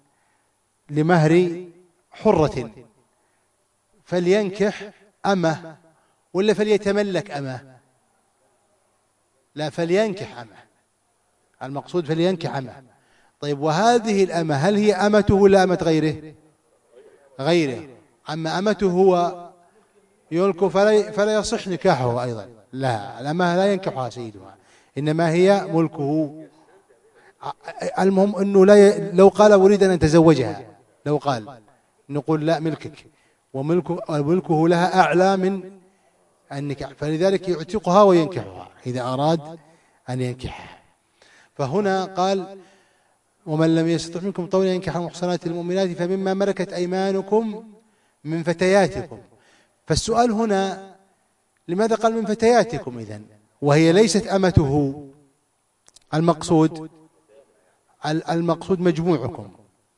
لمهر حرة فلينكح أمه ولا فليتملك أمه؟ لا، فلينكح أمه. المقصود فلينكح أمه. طيب وهذه الأمة هل هي أمته ولا أمة غيره؟ غيره. أما أمته هو يلك فلا, فلا يصح نكاحه أيضا. لا، الأمة لا ينكحها سيدها إنما هي ملكه. المهم أنه لا ي... لو قال أريد أن أتزوجها، لو قال نقول لا، ملكك، وملكه, وملكه لها أعلى من النكاح، فلذلك يعتقها وينكحها إذا أراد أن ينكحها. فهنا قال ومن لم يستطع منكم طولا ينكح المحصنات المؤمنات فمما ملكت أيمانكم من فتياتكم. فالسؤال هنا لماذا قال من فتياتكم إذن وهي ليست أمته؟ المقصود المقصود مجموعكم.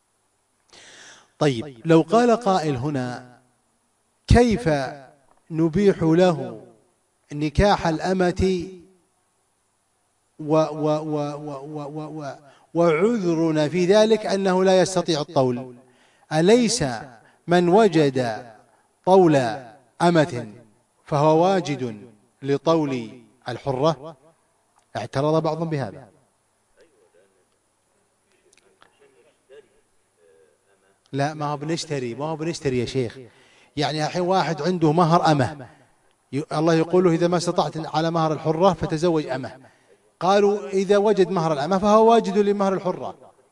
طيب لو قال قائل هنا كيف نبيح له نكاح الأمة و و و و و و وعذرنا في ذلك أنه لا يستطيع الطول، أليس من وجد طول أمة فهو واجد لطول الحرة؟ اعترض بعضهم بهذا. لا ما هو بنشتري، ما هو بنشتري يا شيخ. يعني الحين واحد عنده مهر أمة، الله يقول له إذا ما استطعت على مهر الحرة فتزوج أمة. قالوا إذا وجد مهر الأمة فهو واجد لمهر الحرة.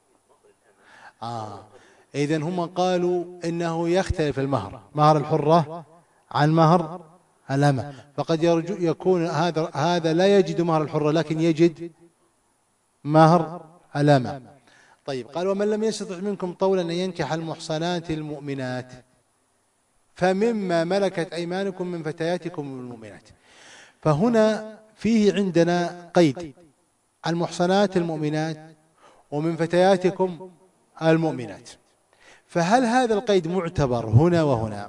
آه إذن هم قالوا إنه يختلف المهر، مهر الحرة عن مهر الأمة، فقد يرجو يكون هذا هذا لا يجد مهر الحرة لكن يجد مهر الأمة. طيب قال ومن لم يستطع منكم طولا أن ينكح المحصنات المؤمنات فمما ملكت أيمانكم من فتياتكم المؤمنات. فهنا فيه عندنا قيد المحصنات المؤمنات ومن فتياتكم المؤمنات، فهل هذا القيد معتبر هنا وهنا؟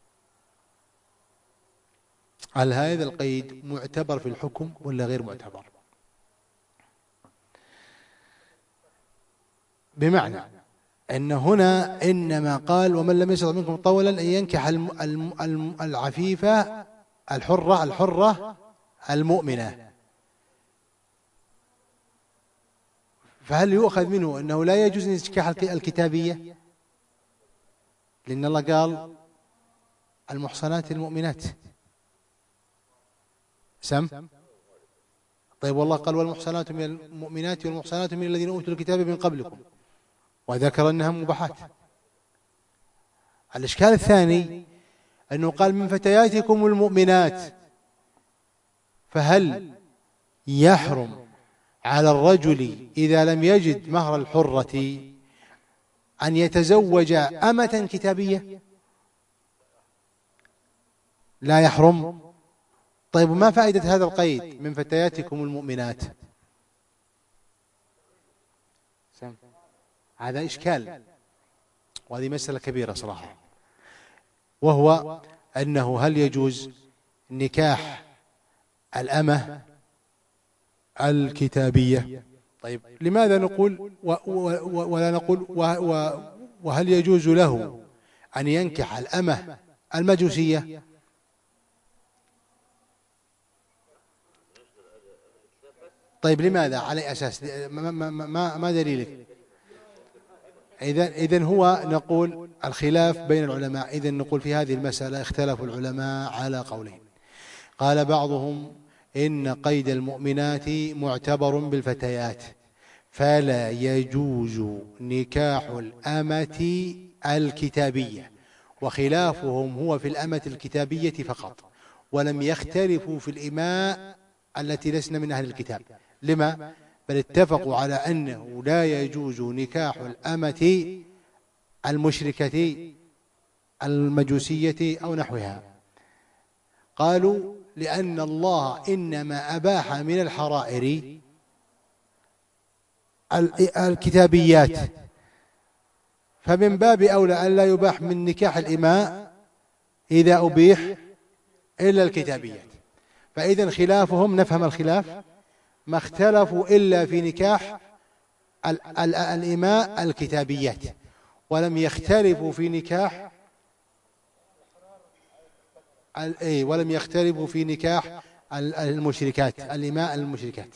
هل هذا القيد معتبر في الحكم ولا غير معتبر؟ بمعنى أن هنا إنما قال ومن لم يستطع منكم طولا أن ينكح العفيفة الحرة الحرة المؤمنة، فهل يؤخذ منه أنه لا يجوز نكاح الكتابية؟ لأن الله قال المحصنات المؤمنات سم. طيب والله قال والمحصنات من المؤمنات والمحصنات من الذين أوتوا الكتاب من قبلكم، وذكر أنها مباحات. الإشكال الثاني أنه قال من فتياتكم المؤمنات، فهل يحرم على الرجل إذا لم يجد مهر الحرة أن يتزوج أمة كتابية؟ لا يحرم. طيب ما فائدة هذا القيد من فتياتكم المؤمنات؟ هذا إشكال، وهذه مسألة كبيرة صراحة، وهو أنه هل يجوز نكاح الأمة الكتابية؟ طيب لماذا نقول و و ولا نقول و و وهل يجوز له أن ينكح الأمة المجوسية؟ طيب لماذا؟ على أساس ما, ما, ما, ما دليلك؟ إذن إذن هو نقول الخلاف بين العلماء. إذن نقول في هذه المسألة اختلف العلماء على قولين. قال بعضهم إن قيد المؤمنات معتبر بالفتيات فلا يجوز نكاح الأمة الكتابية، وخلافهم هو في الأمة الكتابية فقط، ولم يختلفوا في الإماء التي لسنا من أهل الكتاب. لما؟ بل اتفقوا على أنه لا يجوز نكاح الأمة المشركة المجوسية أو نحوها. قالوا لأن الله إنما أباح من الحرائر الكتابيات، فمن باب أولى أن لا يباح من نكاح الإماء إذا أبيح إلا الكتابيات. فإذا خلافهم نفهم الخلاف ما اختلفوا إلا في نكاح الإماء الكتابيات، ولم يختلفوا في نكاح ولم يختلفوا في نكاح المشركات الإماء المشركات.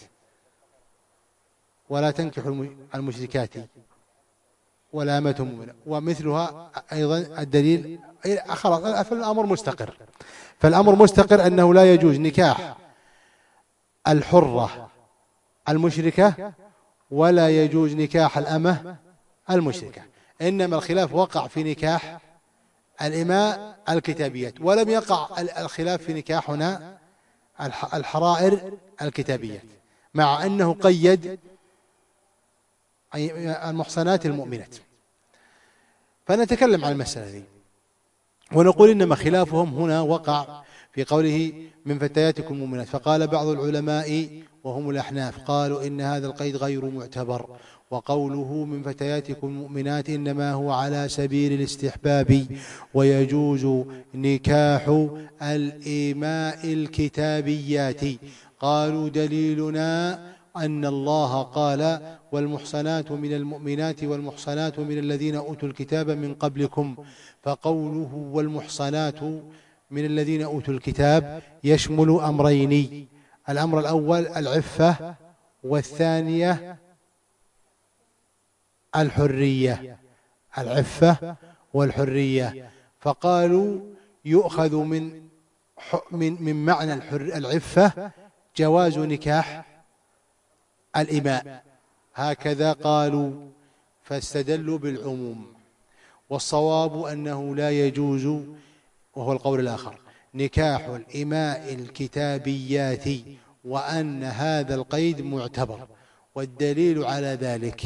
ولا تنكحوا المشركات ولا أمة مؤمنة ومثلها أيضا الدليل. خلاص فالأمر مستقر، فالأمر مستقر أنه لا يجوز نكاح الحرة المشركة ولا يجوز نكاح الأمة المشركة، إنما الخلاف وقع في نكاح الإماء الكتابيات، ولم يقع الخلاف في نكاحنا الحرائر الكتابيات، مع أنه قيد المحصنات المؤمنات. فنتكلم عن المسألة دي ونقول إنما خلافهم هنا وقع في قوله من فتياتكم المؤمنات. فقال بعض العلماء وهم الأحناف قالوا إن هذا القيد غير معتبر، وقوله من فتياتكم المؤمنات إنما هو على سبيل الاستحباب، ويجوز نكاح الإيماء الكتابيات. قالوا دليلنا أن الله قال والمحصنات من المؤمنات والمحصنات من الذين أوتوا الكتاب من قبلكم، فقوله والمحصنات من الذين أوتوا الكتاب يشمل أمرين: الأمر الأول العفة، والثانية الحرية، العفة والحرية. فقالوا يؤخذ من من من معنى العفة جواز نكاح الإماء، هكذا قالوا، فاستدلوا بالعموم. والصواب أنه لا يجوز، وهو القول الآخر، نكاح الإماء الكتابيات، وأن هذا القيد معتبر. والدليل على ذلك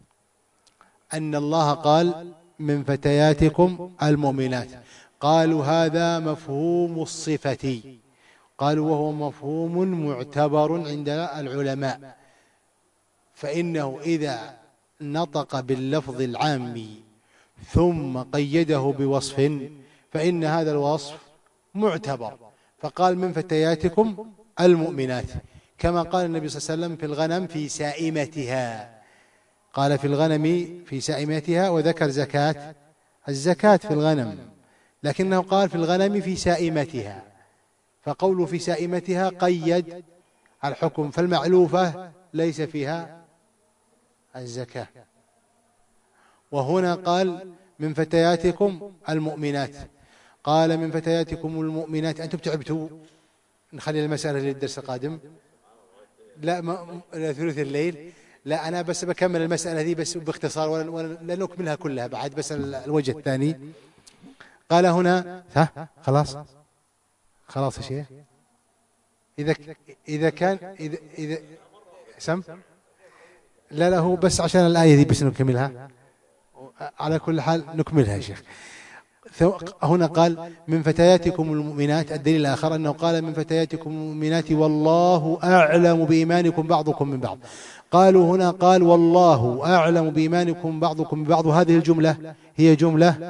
أن الله قال من فتياتكم المؤمنات، قالوا هذا مفهوم الصفة، قالوا وهو مفهوم معتبر عند العلماء، فإنه إذا نطق باللفظ العام ثم قيده بوصف فإن هذا الوصف معتبر. فقال من فتياتكم المؤمنات، كما قال النبي صلى الله عليه وسلم في الغنم في سائمتها، قال في الغنم في سائمتها، وذكر زكاة الزكاة في الغنم، لكنه قال في الغنم في سائمتها، فقوله في سائمتها قيد الحكم، فالمعلوفة ليس فيها الزكاة. وهنا قال من فتياتكم المؤمنات، قال من فتياتكم المؤمنات. أنتم تعبتوا، نخلي المسألة للدرس القادم، لا ما ثلث الليل، لا أنا بس بكمل المسألة هذه بس باختصار، ولا نكملها كلها بعد، بس الوجه الثاني. قال هنا ها خلاص خلاص يا شيخ، إذا إذا كان إذا إذا سم لا لا هو بس عشان الآية دي بس نكملها، على كل حال نكملها يا شيخ. هنا قال من فتياتكم المؤمنات، الدليل الآخر أنه قال من فتياتكم المؤمنات والله أعلم بإيمانكم بعضكم من بعض. قالوا هنا قال والله أعلم بإيمانكم بعضكم من بعض، وهذه الجملة هي جملة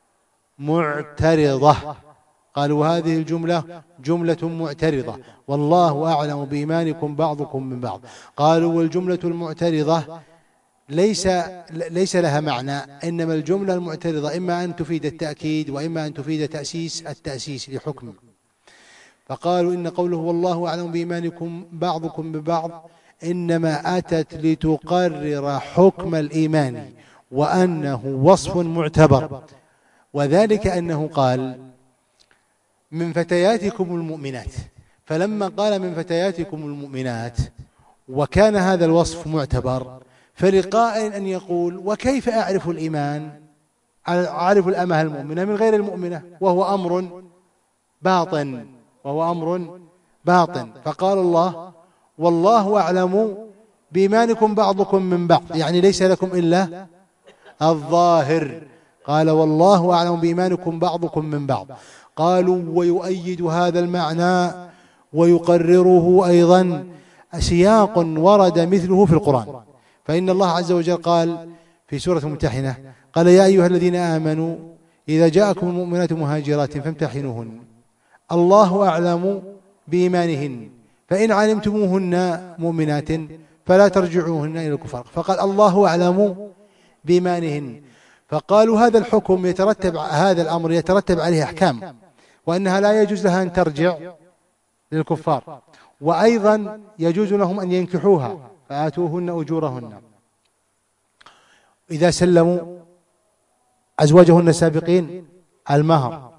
معترضة، قالوا هذه الجملة جملة معترضة، والله أعلم بإيمانكم بعضكم من بعض. قالوا والجملة المعترضة ليس ليس لها معنى، إنما الجملة المعترضة إما أن تفيد التأكيد وإما أن تفيد تأسيس التأسيس لحكم. فقالوا إن قوله والله أعلم بإيمانكم بعضكم ببعض إنما أتت لتقرر حكم الإيمان، وأنه وصف معتبر، وذلك أنه قال من فتياتكم المؤمنات، فلما قال من فتياتكم المؤمنات وكان هذا الوصف معتبر، فلقائل أن يقول وكيف أعرف الإيمان، أعرف الأمة المؤمنة من غير المؤمنة، وهو أمر باطن وهو أمر باطن. فقال الله والله أعلم بإيمانكم بعضكم من بعض، يعني ليس لكم إلا الظاهر. قال والله أعلم بإيمانكم بعضكم من بعض. قالوا ويؤيد هذا المعنى ويقرره أيضا سياق ورد مثله في القرآن، فإن الله عز وجل قال في سورة الممتحنة قال يا أيها الذين آمنوا إذا جاءكم المؤمنات مهاجرات فامتحنوهن الله أعلم بإيمانهن فإن علمتموهن مؤمنات فلا ترجعوهن إلى الكفار. فقال الله أعلم بإيمانهن، فقالوا هذا الحكم يترتب، هذا الأمر يترتب عليه أحكام، وأنها لا يجوز لها أن ترجع للكفار، وأيضا يجوز لهم أن ينكحوها فآتوهن أجورهن إذا سلموا أزواجهن السابقين المهر.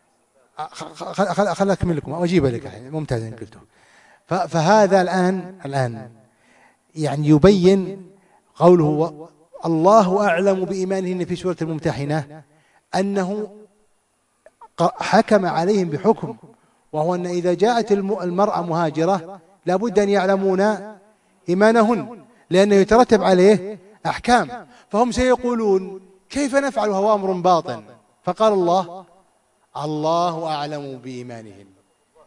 خل أكمل لكم وأجيب لك، ممتاز إن قلته. فهذا الآن الآن يعني يبين قوله الله أعلم بإيمانهن في سورة الممتحنة أنه حكم عليهم بحكم، وهو أن إذا جاءت المرأة مهاجرة لابد أن يعلمون إيمانهن، لأنه يترتب عليه أحكام، فهم سيقولون كيف نفعل وهو أمر باطن. فقال الله الله أعلم بإيمانهن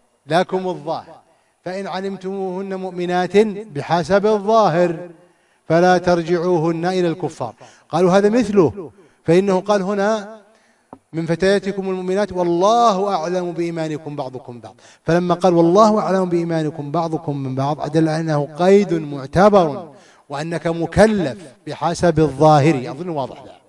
لكم الظاهر، فإن علمتموهن مؤمنات بحسب الظاهر فلا ترجعوهن إلى الكفار. قالوا هذا مثله، فإنه قال هنا من فتياتكم المؤمنات والله أعلم بإيمانكم بعضكم بعض، فلما قال والله أعلم بإيمانكم بعضكم من بعض أدل أنه قيد معتبر وأنك مكلف بحسب الظاهر. أظن واضح ذا.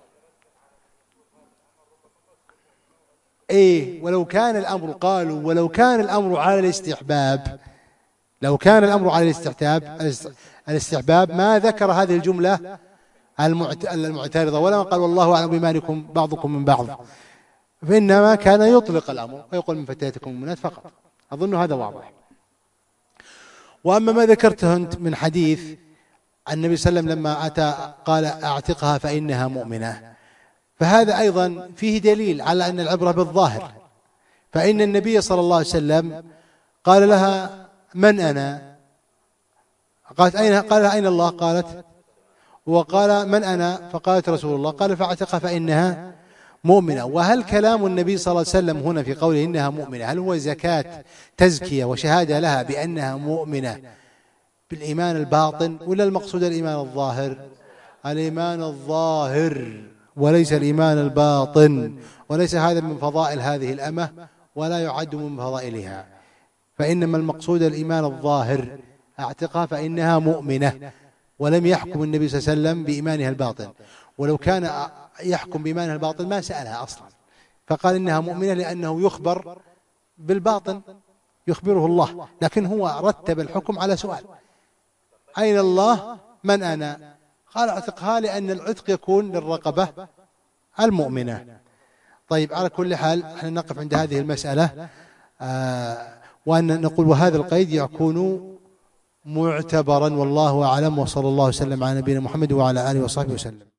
إيه ولو كان الأمر قالوا ولو كان الأمر على الاستحباب، لو كان الأمر على الاستحباب الاستحباب ما ذكر هذه الجملة المعترضة ولما قال والله أعلم بإيمانكم بعضكم من بعض، فإنما كان يطلق الأمر ويقول من فتياتكم المؤمنات فقط. أظن هذا واضح. وأما ما ذكرته أنت من حديث النبي صلى الله عليه وسلم لما أتى قال أعتقها فإنها مؤمنة، فهذا أيضا فيه دليل على أن العبرة بالظاهر، فإن النبي صلى الله عليه وسلم قال لها من أنا؟ قالت أين؟ قال لها أين الله؟ قالت وقال من أنا؟ فقالت رسول الله. قال فاعتقها فإنها مؤمنة. وهل كلام النبي صلى الله عليه وسلم هنا في قوله إنها مؤمنة هل هو زكاة تزكية وشهادة لها بأنها مؤمنة بالإيمان الباطن ولا المقصود الإيمان الظاهر؟ الإيمان الظاهر وليس الإيمان الباطن، وليس هذا من فضائل هذه الأمة ولا يعد من فضائلها، فإنما المقصود الإيمان الظاهر اعتقها فإنها مؤمنة، ولم يحكم النبي صلى الله عليه وسلم بإيمانها الباطن. ولو كان يحكم بإيمانها الباطن ما سألها أصلا، فقال إنها مؤمنة لأنه يخبر بالباطن يخبره الله، لكن هو رتب الحكم على سؤال أين الله؟ من أنا؟ قال اعتقها لأن العتق يكون للرقبة المؤمنة. طيب على كل حال احنا نقف عند هذه المسألة، آه وأن نقول وهذا القيد يكون معتبرا والله أعلم، وصلى الله وسلم على نبينا محمد وعلى آله وصحبه وسلم.